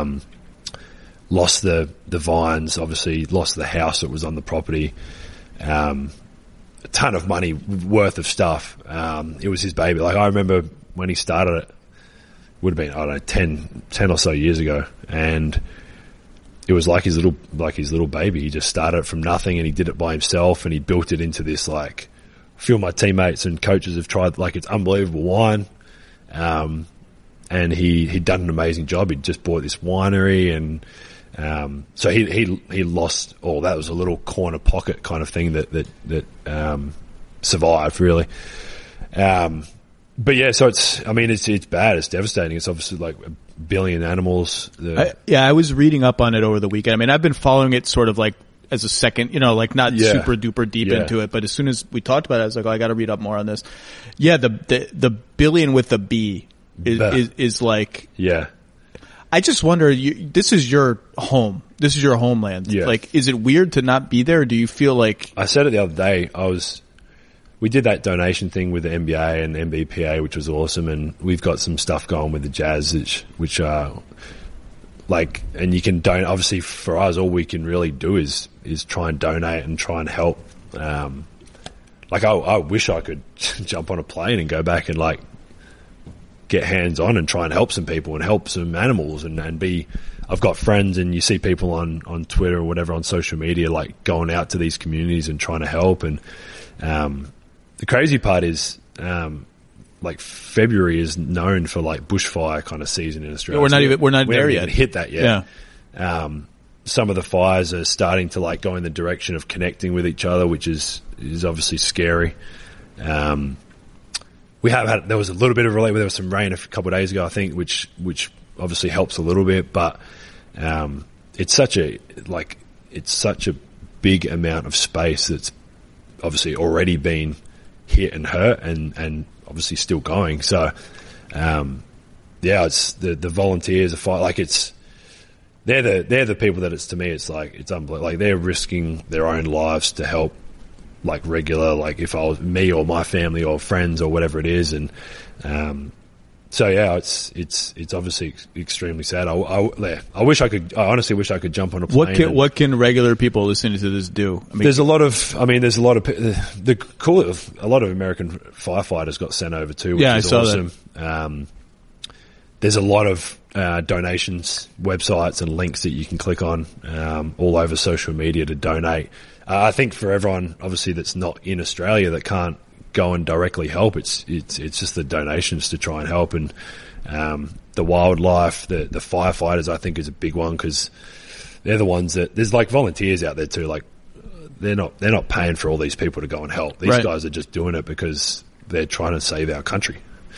Lost the vines, obviously lost the house that was on the property. A ton of money worth of stuff. It was his baby. Like I remember when he started it, would have been, I don't know, 10 or so years ago, and it was like his little baby. He just started it from nothing and he did it by himself, and he built it into this, like, a few of my teammates and coaches have tried, like, it's unbelievable wine. And he'd done an amazing job. He'd just bought this winery, and so he lost all that. It was a little corner pocket kind of thing that survived, really. But yeah, so it's bad. It's devastating. It's obviously like a billion animals. I was reading up on it over the weekend. I mean, I've been following it sort of like as a second, like not super duper deep into it, but as soon as we talked about it, I was like, I got to read up more on this. Yeah. The billion with a B is like, I just wonder, this is your home. This is your homeland. Yeah. Like, is it weird to not be there? Or do you feel like... I said it the other day. We did that donation thing with the NBA and NBPA, which was awesome. And we've got some stuff going with the Jazz, which are like, and you can donate. Obviously for us, all we can really do is try and donate and try and help. Like I wish I could jump on a plane and go back and like get hands on and try and help some people and help some animals and be, I've got friends and you see people on Twitter or whatever on social media, like going out to these communities and trying to help. And, the crazy part is, like February is known for like bushfire kind of season in Australia. We're not we there haven't yet. even hit that yet. Yeah. Some of the fires are starting to like go in the direction of connecting with each other, which is obviously scary. There was a little bit of relief. There was some rain a couple of days ago, I think, which obviously helps a little bit, but, it's such a big amount of space that's obviously already been hit and hurt and obviously still going. So, it's the volunteers, the fight, like they're the people that to me, it's like, it's unbelievable. Like they're risking their own lives to help like regular, like if I was me or my family or friends or whatever it is. And, so yeah, it's obviously extremely sad. I honestly wish I could jump on a plane. What can regular people listening to this do? I mean, a lot of American firefighters got sent over too, which is awesome. There's a lot of donations, websites and links that you can click on all over social media to donate. I think for everyone, obviously, that's not in Australia that can't go and directly help, it's just the donations to try and help. And the wildlife, the firefighters, I think is a big one because they're the ones that there's like volunteers out there too. Like they're not paying for all these people to go and help. These guys are just doing it because they're trying to save our country.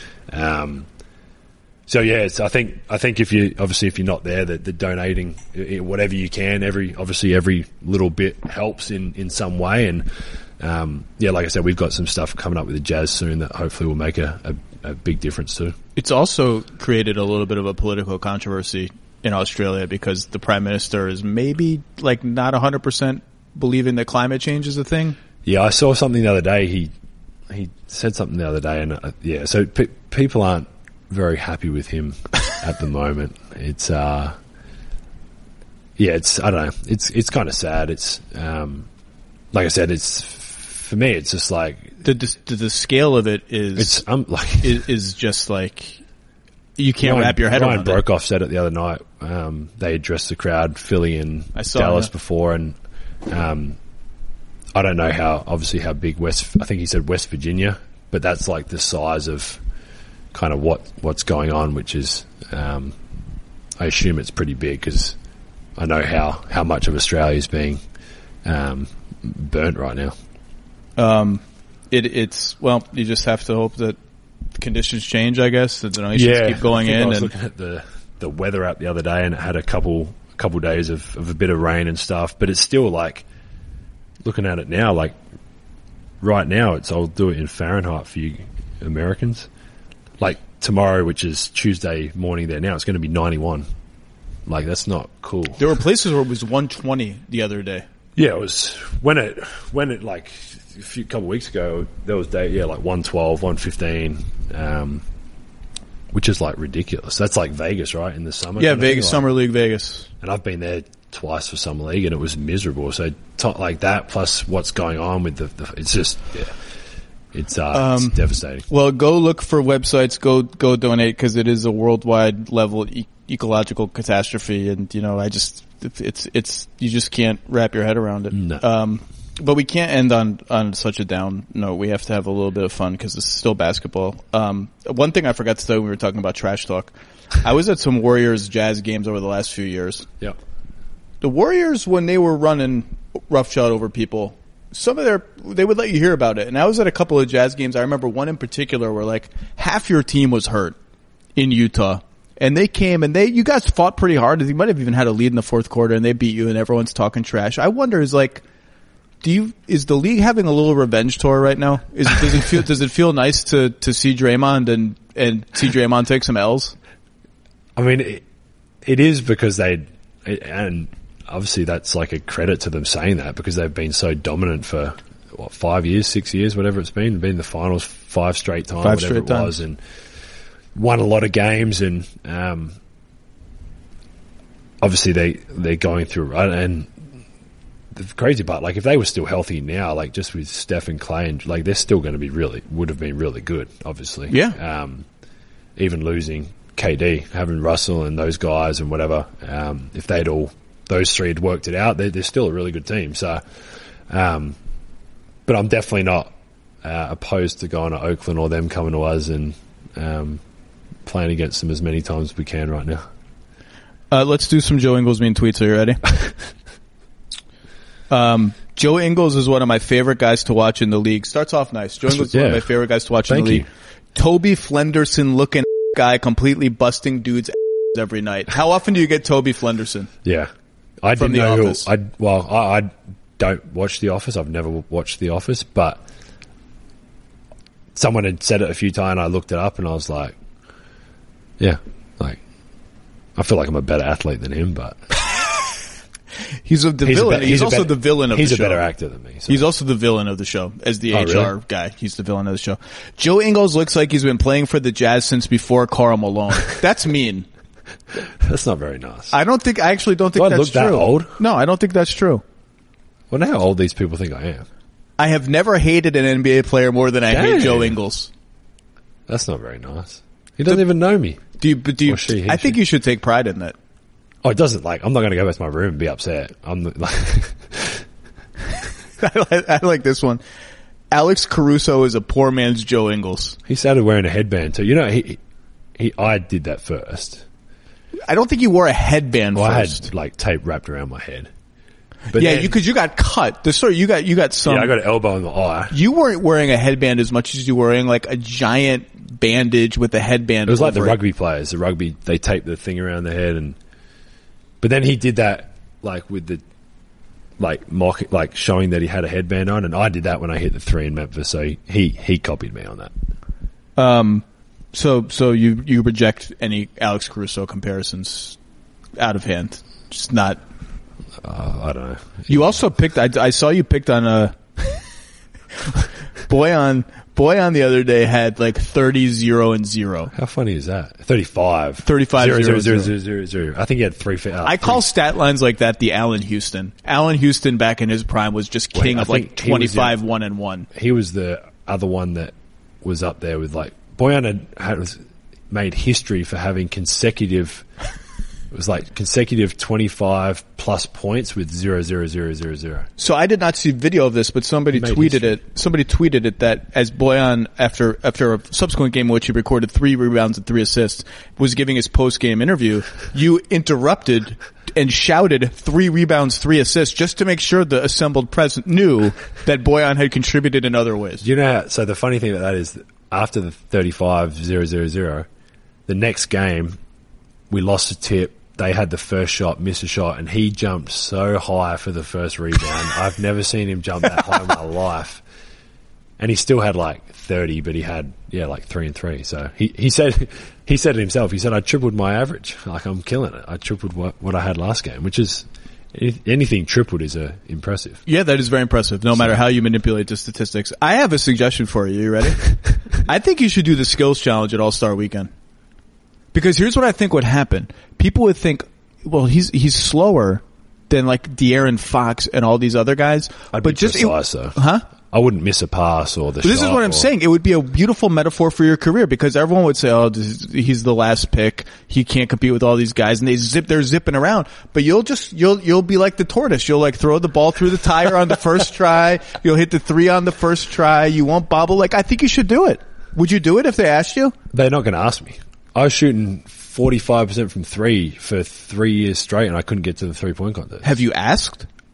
So yeah, I think if you're not there, the donating whatever you can, every little bit helps in some way. And like I said, we've got some stuff coming up with the Jazz soon that hopefully will make a big difference too. It's also created a little bit of a political controversy in Australia because the Prime Minister is maybe like not 100% believing that climate change is a thing. Yeah, I saw something the other day. He said something the other day, and so people aren't very happy with him at the moment. It's I don't know. It's kind of sad. It's like I said, it's for me. It's just like the scale of it is is just like you can't wrap your head around it. Ryan Broekhoff said it the other night. They addressed the crowd, Philly and Dallas before, and I don't know how big I think he said West Virginia, but that's like the size of kind of what's going on, which is, I assume it's pretty big because I know how much of Australia is being, burnt right now. Well, you just have to hope that conditions change, I guess. The donations keep going in. I was looking at the weather app the other day and it had a couple days of a bit of rain and stuff, but it's still like, looking at it now, like right now I'll do it in Fahrenheit for you Americans. Like tomorrow, which is Tuesday morning there now, it's going to be 91. Like that's not cool. There were places where it was 120 the other day. Yeah, it was when it like a couple of weeks ago, there was like 112, 115, which is like ridiculous. That's like Vegas, right? In the summer. Yeah, Vegas, Summer League Vegas. And I've been there twice for Summer League and it was miserable. So like that plus what's going on with it's just, it's devastating. Well, go look for websites, go donate because it is a worldwide level ecological catastrophe. And, it's you just can't wrap your head around it. No. But we can't end on such a down note. We have to have a little bit of fun because it's still basketball. One thing I forgot to say when we were talking about trash talk, I was at some Warriors Jazz games over the last few years. Yeah. The Warriors, when they were running roughshod over people, some of they would let you hear about it. And I was at a couple of Jazz games. I remember one in particular where like half your team was hurt in Utah. And they came and you guys fought pretty hard. You might have even had a lead in the fourth quarter and they beat you and everyone's talking trash. I wonder is the league having a little revenge tour right now? Does it feel nice to see Draymond and see Draymond take some L's? I mean, it is because and obviously that's like a credit to them saying that because they've been so dominant for 5 years, 6 years, whatever it's been in the finals 5 straight times, whatever it was, and won a lot of games, and obviously they're going through, right? And the crazy part, like if they were still healthy now, like just with Steph and Clay, and like they're still going to would have been really good, obviously. Yeah. Even losing KD, having Russell and those guys and whatever, if those three had worked it out, they're still a really good team. So, but I'm definitely not opposed to going to Oakland or them coming to us and playing against them as many times as we can right now. Let's do some Joe Ingles mean tweets. Are you ready? Joe Ingles is one of my favorite guys to watch in the league. Starts off nice. Joe Ingles is one of my favorite guys to watch in the league. Toby Flenderson looking guy completely busting dudes every night. How often do you get Toby Flenderson? Yeah. I from didn't The know Office? I don't watch The Office. I've never watched The Office, but someone had said it a few times and I looked it up and I was like, yeah, like I feel like I'm a better athlete than him, but He's also the villain of the show. He's a better actor than me. So. He's also the villain of the show as the HR really? guy. He's the villain of the show. Joe Ingles looks like he's been playing for the Jazz since before Karl Malone. That's mean. That's not very nice. I actually don't think Do I that's look that true. old? No, I don't think that's true. I wonder how old these people think I am. I have never hated an NBA player more than I hate Joe Ingles. That's not very nice. He doesn't even know me. Or she, I think you should take pride in that. Oh, it doesn't. Like, I'm not going to go back to my room and be upset. I'm like, I like this one. Alex Caruso is a poor man's Joe Ingles. he started wearing a headband too. You know, I did that first. I don't think he wore a headband Well, I first. had like tape wrapped around my head. But Yeah, then- because you got cut. You got some. I got an elbow in the eye. You weren't wearing a headband as much as you were wearing like a giant bandage with a headband. It was like the over rugby players. The rugby, they tape the thing around their head, but then he did that like with the like showing that he had a headband on, and I did that when I hit the 3 in Memphis. So he copied me on that. So you reject any Alex Caruso comparisons out of hand. Just not. I don't know. You also picked. I saw you picked on a Boyan the other day had like 30, 0, and 0. How funny is that? 35. 35, 0, 0, 0, 0, 0, 0. I think he had 3. I call stat lines like that the Allen Houston. Allen Houston back in his prime was just king of like 25, 1 and 1. He was the other one that was up there with like Boyan had made history for having consecutive. It was like consecutive 25 plus points with 0, 0, 0, 0, 0. So I did not see video of this, but somebody tweeted it. Somebody tweeted it that as Boyan, after a subsequent game in which he recorded 3 rebounds and 3 assists, was giving his post-game interview, you interrupted and shouted 3 rebounds, 3 assists just to make sure the assembled press knew that Boyan had contributed in other ways. You know, so the funny thing about that is that after the 35, 0, 0, 0, the next game, we lost a tip. They had the first shot, missed a shot, and he jumped so high for the first rebound. I've never seen him jump that high in my life. And he still had like 30, but he had, like 3 and 3. So he said it himself. He said, I tripled my average. Like, I'm killing it. I tripled what I had last game, which is, anything tripled is impressive. Yeah, that is very impressive, no matter how you manipulate the statistics. I have a suggestion for you. You ready? I think you should do the skills challenge at All-Star Weekend. Because here's what I think would happen. People would think, well, he's slower than like De'Aaron Fox and all these other guys. I'd be precise, though. Huh? I wouldn't miss a pass or the shot. This is what I'm saying. It would be a beautiful metaphor for your career because everyone would say, oh, he's the last pick. He can't compete with all these guys, and they're zipping around. But you'll be like the tortoise. You'll like throw the ball through the tire on the first try. You'll hit the 3 on the first try. You won't bobble. Like, I think you should do it. Would you do it if they asked you? They're not going to ask me. I was shooting 45% from 3 for 3 years straight, and I couldn't get to the 3-point contest. Have you asked?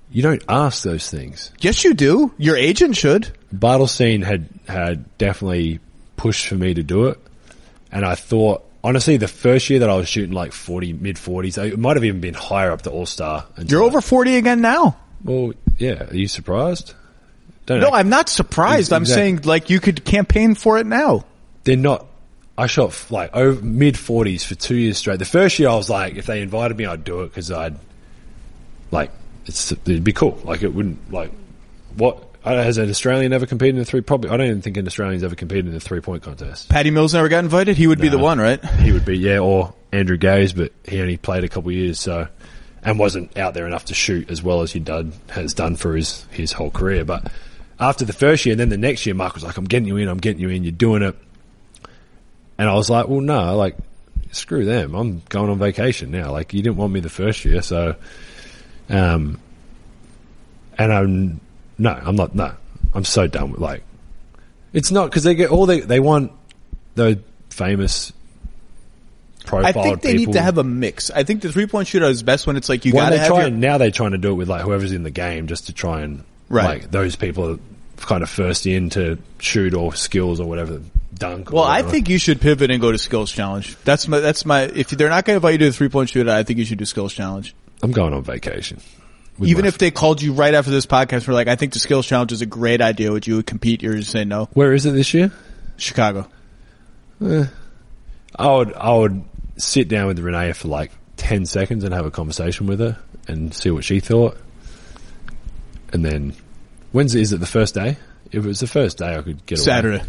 You don't ask those things. Yes, you do. Your agent should. Bartelstein had definitely pushed for me to do it. And I thought, honestly, the first year that I was shooting like 40, mid-40s, it might have even been higher up to All-Star. You're over 40 again now. Well, yeah. Are you surprised? No, I'm not surprised. I'm saying, like, you could campaign for it now. They're not. I shot like over mid-40s for 2 years straight. The first year I was like, if they invited me, I'd do it because it'd be cool. Like, it wouldn't, like, what, has an Australian ever competed in a probably, I don't even think an Australian's ever competed in a 3-point contest. Paddy Mills never got invited? He would be the one, right? He would be, yeah, or Andrew Gaze, but he only played a couple of years, so, and wasn't out there enough to shoot as well as has done for his whole career. But after the first year, and then the next year, Mark was like, I'm getting you in, you're doing it. And I was like, well, no, like, screw them. I'm going on vacation now. Like, you didn't want me the first year, so, and I'm so done with, like, it's not, because they get they want the famous profile people. I think they need to have a mix. I think the 3-point shootout is best when it's like, now they're trying to do it with, like, whoever's in the game just to try and, like, those people are kind of first in to shoot or skills or whatever. Dunk. Well, I think you should pivot and go to skills challenge. That's my. If they're not going to invite you to the 3-point shootout, I think you should do skills challenge. I'm going on vacation. Even if they called you right after this podcast, we're like, I think the skills challenge is a great idea. Would you compete? You're just saying no. Where is it this year? Chicago. I would sit down with Renee for like 10 seconds and have a conversation with her and see what she thought. And then, is it the first day? If it was the first day, I could get away. Saturday.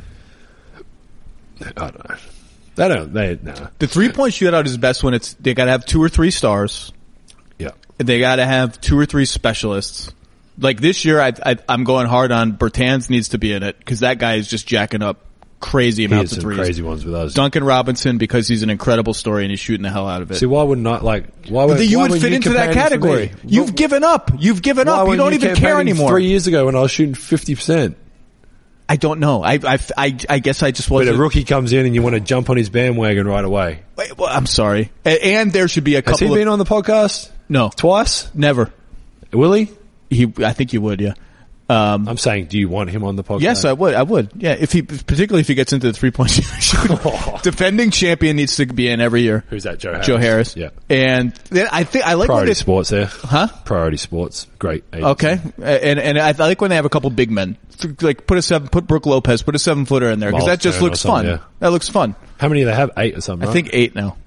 I don't know. No. The 3-point shootout is best when they got to have 2 or 3 stars. Yeah. They got to have 2 or 3 specialists. Like this year, I'm going hard on Bertans needs to be in it because that guy is just jacking up crazy amounts of threes. Crazy ones with us. Duncan Robinson because he's an incredible story and he's shooting the hell out of it. See, why wouldn't I you would fit into that category? You've given up. You don't even care anymore. 3 years ago when I was shooting 50%. I don't know. I guess I just wasn't. But a rookie comes in and you want to jump on his bandwagon right away. Wait, well, I'm sorry. And there should be a couple. Has he been on the podcast? No. Twice? Never. Will he? I think he would, yeah. I'm saying, do you want him on the podcast? Yes, I would. Yeah, particularly if he gets into the 3-point shootout. Defending champion needs to be in every year. Who's that? Joe Harris. Yeah. And then I like Priority Sports there. Huh? Priority Sports. Great agency. Okay. And I like when they have a couple big men. Like put Brooke Lopez, put a 7-footer in there because that just looks fun. Yeah. That looks fun. How many do they have? 8 or something? I think 8 now.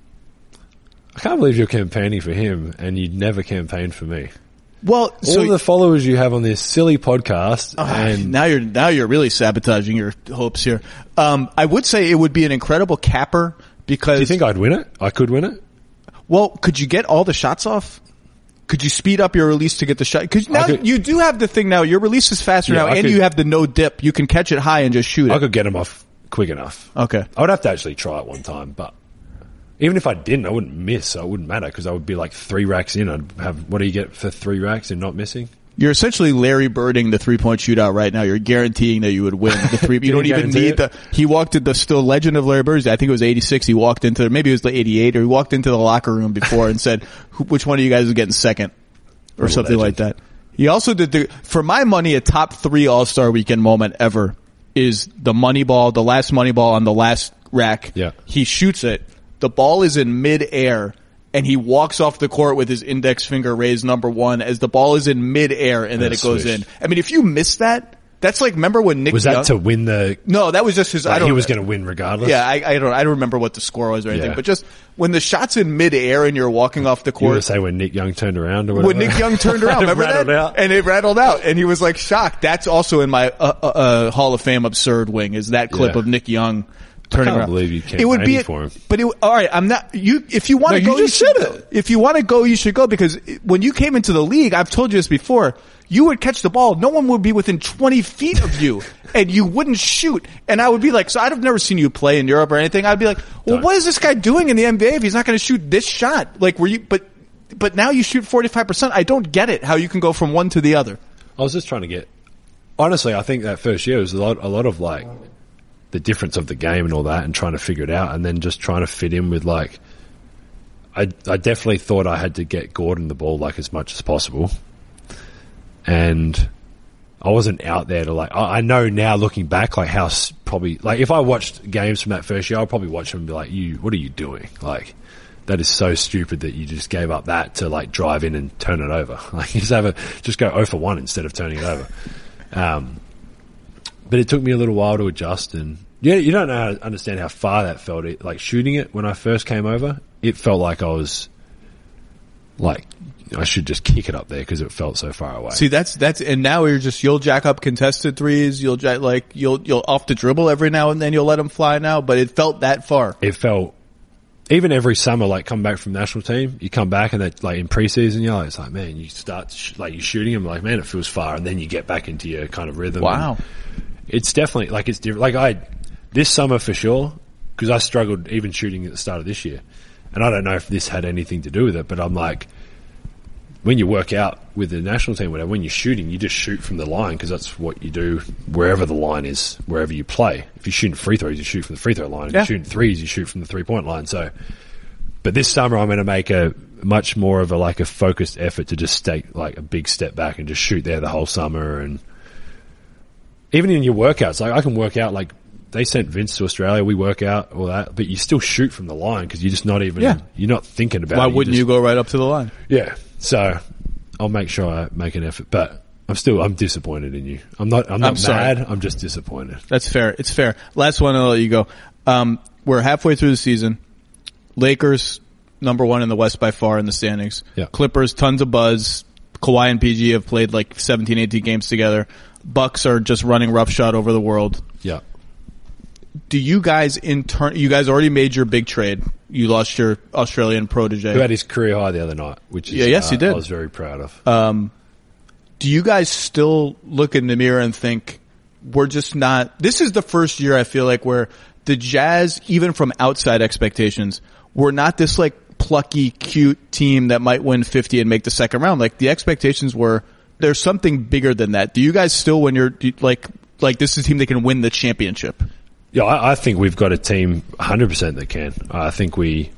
I can't believe you're campaigning for him and you'd never campaigned for me. Well, all the followers you have on this silly podcast, and now you're really sabotaging your hopes here. I would say it would be an incredible capper because. Do you think I'd win it? I could win it. Well, could you get all the shots off? Could you speed up your release to get the shot? Because now you do have the thing now. Your release is faster now, and you have the no dip. You can catch it high and just shoot it. I could get them off quick enough. Okay, I would have to actually try it one time, but. Even if I didn't, I wouldn't miss, so it wouldn't matter because I would be like 3 racks in. I'd have, what do you get for 3 racks and not missing? You're essentially Larry Birding the 3-point shootout right now. You're guaranteeing that you would win the 3. You don't even need he walked in the still legend of Larry Bird. I think it was 86. He walked into, maybe it was the 88 or he walked into the locker room before and said, which one of you guys is getting second or something like that. He also did for my money, a top 3 All-Star weekend moment ever is the money ball, the last money ball on the last rack. Yeah. He shoots it. The ball is in mid-air, and he walks off the court with his index finger raised number 1 as the ball is in mid-air, and then it goes in. I mean, if you miss that, that's like, remember when Nick was that to win the? No, that was just his. He was going to win regardless. Yeah, I don't remember what the score was or anything, but just when the shot's in mid-air and you're walking off the court. You were to say when Nick Young turned around or whatever. When Nick Young turned around, remember that? Out. And it rattled out, and he was like shocked. That's also in my Hall of Fame absurd wing. Is that clip of Nick Young? I can't believe you can't. It would be for him. But all right, I'm not. If you want to go, you just said it. If you want to go, you should go because when you came into the league, I've told you this before. You would catch the ball. No one would be within 20 feet of you, and you wouldn't shoot. And I would be like, so I'd have never seen you play in Europe or anything. I'd be like, well, what is this guy doing in the NBA if he's not going to shoot this shot? Like, but now you shoot 45%. I don't get it. How you can go from one to the other. I was just trying to get. Honestly, I think that first year was a lot of like. The difference of the game and all that and trying to figure it out and then just trying to fit in with like I definitely thought I had to get Gordon the ball like as much as possible and I wasn't out there to like, I know now looking back, like how probably, like if I watched games from that first year, I'd probably watch them and be like, what are you doing? Like, that is so stupid that you just gave up that to like drive in and turn it over. Like, you just go 0 for 1 instead of turning it over. But it took me a little while to adjust, and yeah, you don't know how to understand how far that felt. Like shooting it when I first came over, it felt like I was like, I should just kick it up there because it felt so far away. See, that's, and now you'll jack up contested threes, you'll off the dribble every now and then, you'll let them fly now, but it felt that far. It felt, even every summer, like coming back from the national team, you come back and that, like in preseason, it's like, man, you start, like you're shooting them, like, man, it feels far, and then you get back into your kind of rhythm. Wow. It's definitely, like, it's different. Like this summer for sure, because I struggled even shooting at the start of this year. And I don't know if this had anything to do with it, but I'm like, when you work out with the national team, whatever, when you're shooting, you just shoot from the line because that's what you do wherever the line is, wherever you play. If you're shooting free throws, you shoot from the free throw line. If you're shooting threes, you shoot from the 3-point line. So, but this summer I'm going to make a much more of a focused effort to just take like a big step back and just shoot there the whole summer. And even in your workouts, like I can work out, like they sent Vince to Australia, we work out all that, but you still shoot from the line because you're just not even, you're not thinking about it. Why wouldn't you go right up to the line? Yeah. So I'll make sure I make an effort, but I'm disappointed in you. I'm not mad. I'm just disappointed. That's fair. It's fair. Last one, I'll let you go. We're halfway through the season. Lakers, number 1 in the West by far in the standings. Yeah. Clippers, tons of buzz. Kawhi and PG have played like 17, 18 games together. Bucks are just running roughshod over the world. Yeah. Do you guys you guys already made your big trade. You lost your Australian protege. Who had his career high the other night, which is, yes, he did. I was very proud of. Do you guys still look in the mirror and think we're just not, this is the first year I feel like where the Jazz, even from outside expectations, we're not this like plucky, cute team that might win 50 and make the second round. Like the expectations were, there's something bigger than that. Do you guys still, when you're like this is a team that can win the championship? Yeah, I think we've got a team 100% that can. I think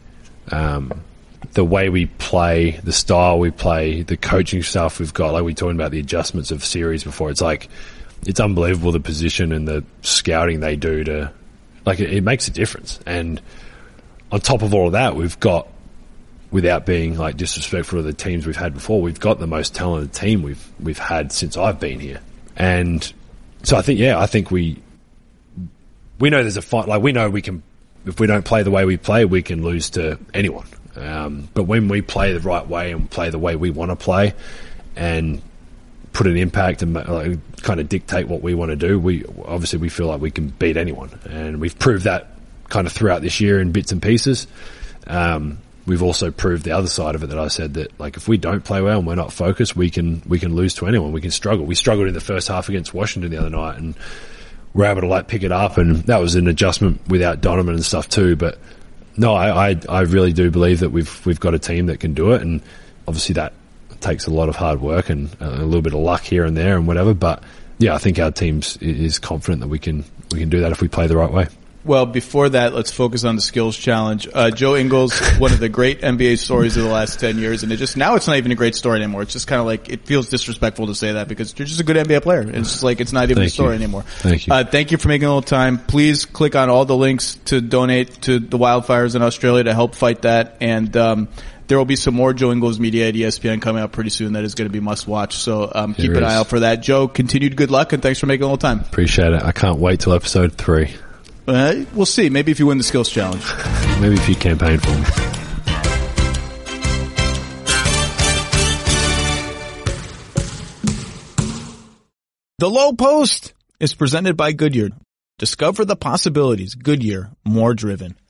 the way we play, the style we play, the coaching stuff we've got, like we talking about the adjustments of series before, it's like, it's unbelievable the position and the scouting they do to, like it makes a difference. And on top of all of that, we've got, without being like disrespectful of the teams we've had before, we've got the most talented team we've had since I've been here. And so I think we know there's a fight. Like we know we can, if we don't play the way we play, we can lose to anyone. But when we play the right way and play the way we want to play and put an impact and like, kind of dictate what we want to do, we feel like we can beat anyone. And we've proved that kind of throughout this year in bits and pieces. We've also proved the other side of it that I said that like if we don't play well and we're not focused, we can lose to anyone. We can struggle. We struggled in the first half against Washington the other night and we're able to like pick it up, and that was an adjustment without Donovan and stuff too. But no, I really do believe that we've got a team that can do it, and obviously that takes a lot of hard work and a little bit of luck here and there and whatever. But yeah, I think our team is confident that we can do that if we play the right way. Well, before that, let's focus on the skills challenge. Joe Ingles, one of the great NBA stories of the last 10 years, and now it's not even a great story anymore. It's just kind of like, it feels disrespectful to say that because you're just a good NBA player. It's just like, it's not even a story anymore. Thank you. Thank you for making a little time. Please click on all the links to donate to the wildfires in Australia to help fight that. And, there will be some more Joe Ingles media at ESPN coming out pretty soon that is going to be must watch. So, keep an eye out for that. Joe, continued good luck and thanks for making a little time. Appreciate it. I can't wait till episode 3. We'll see. Maybe if you win the skills challenge. Maybe if you campaign for me. The Low Post is presented by Goodyear. Discover the possibilities. Goodyear, more driven.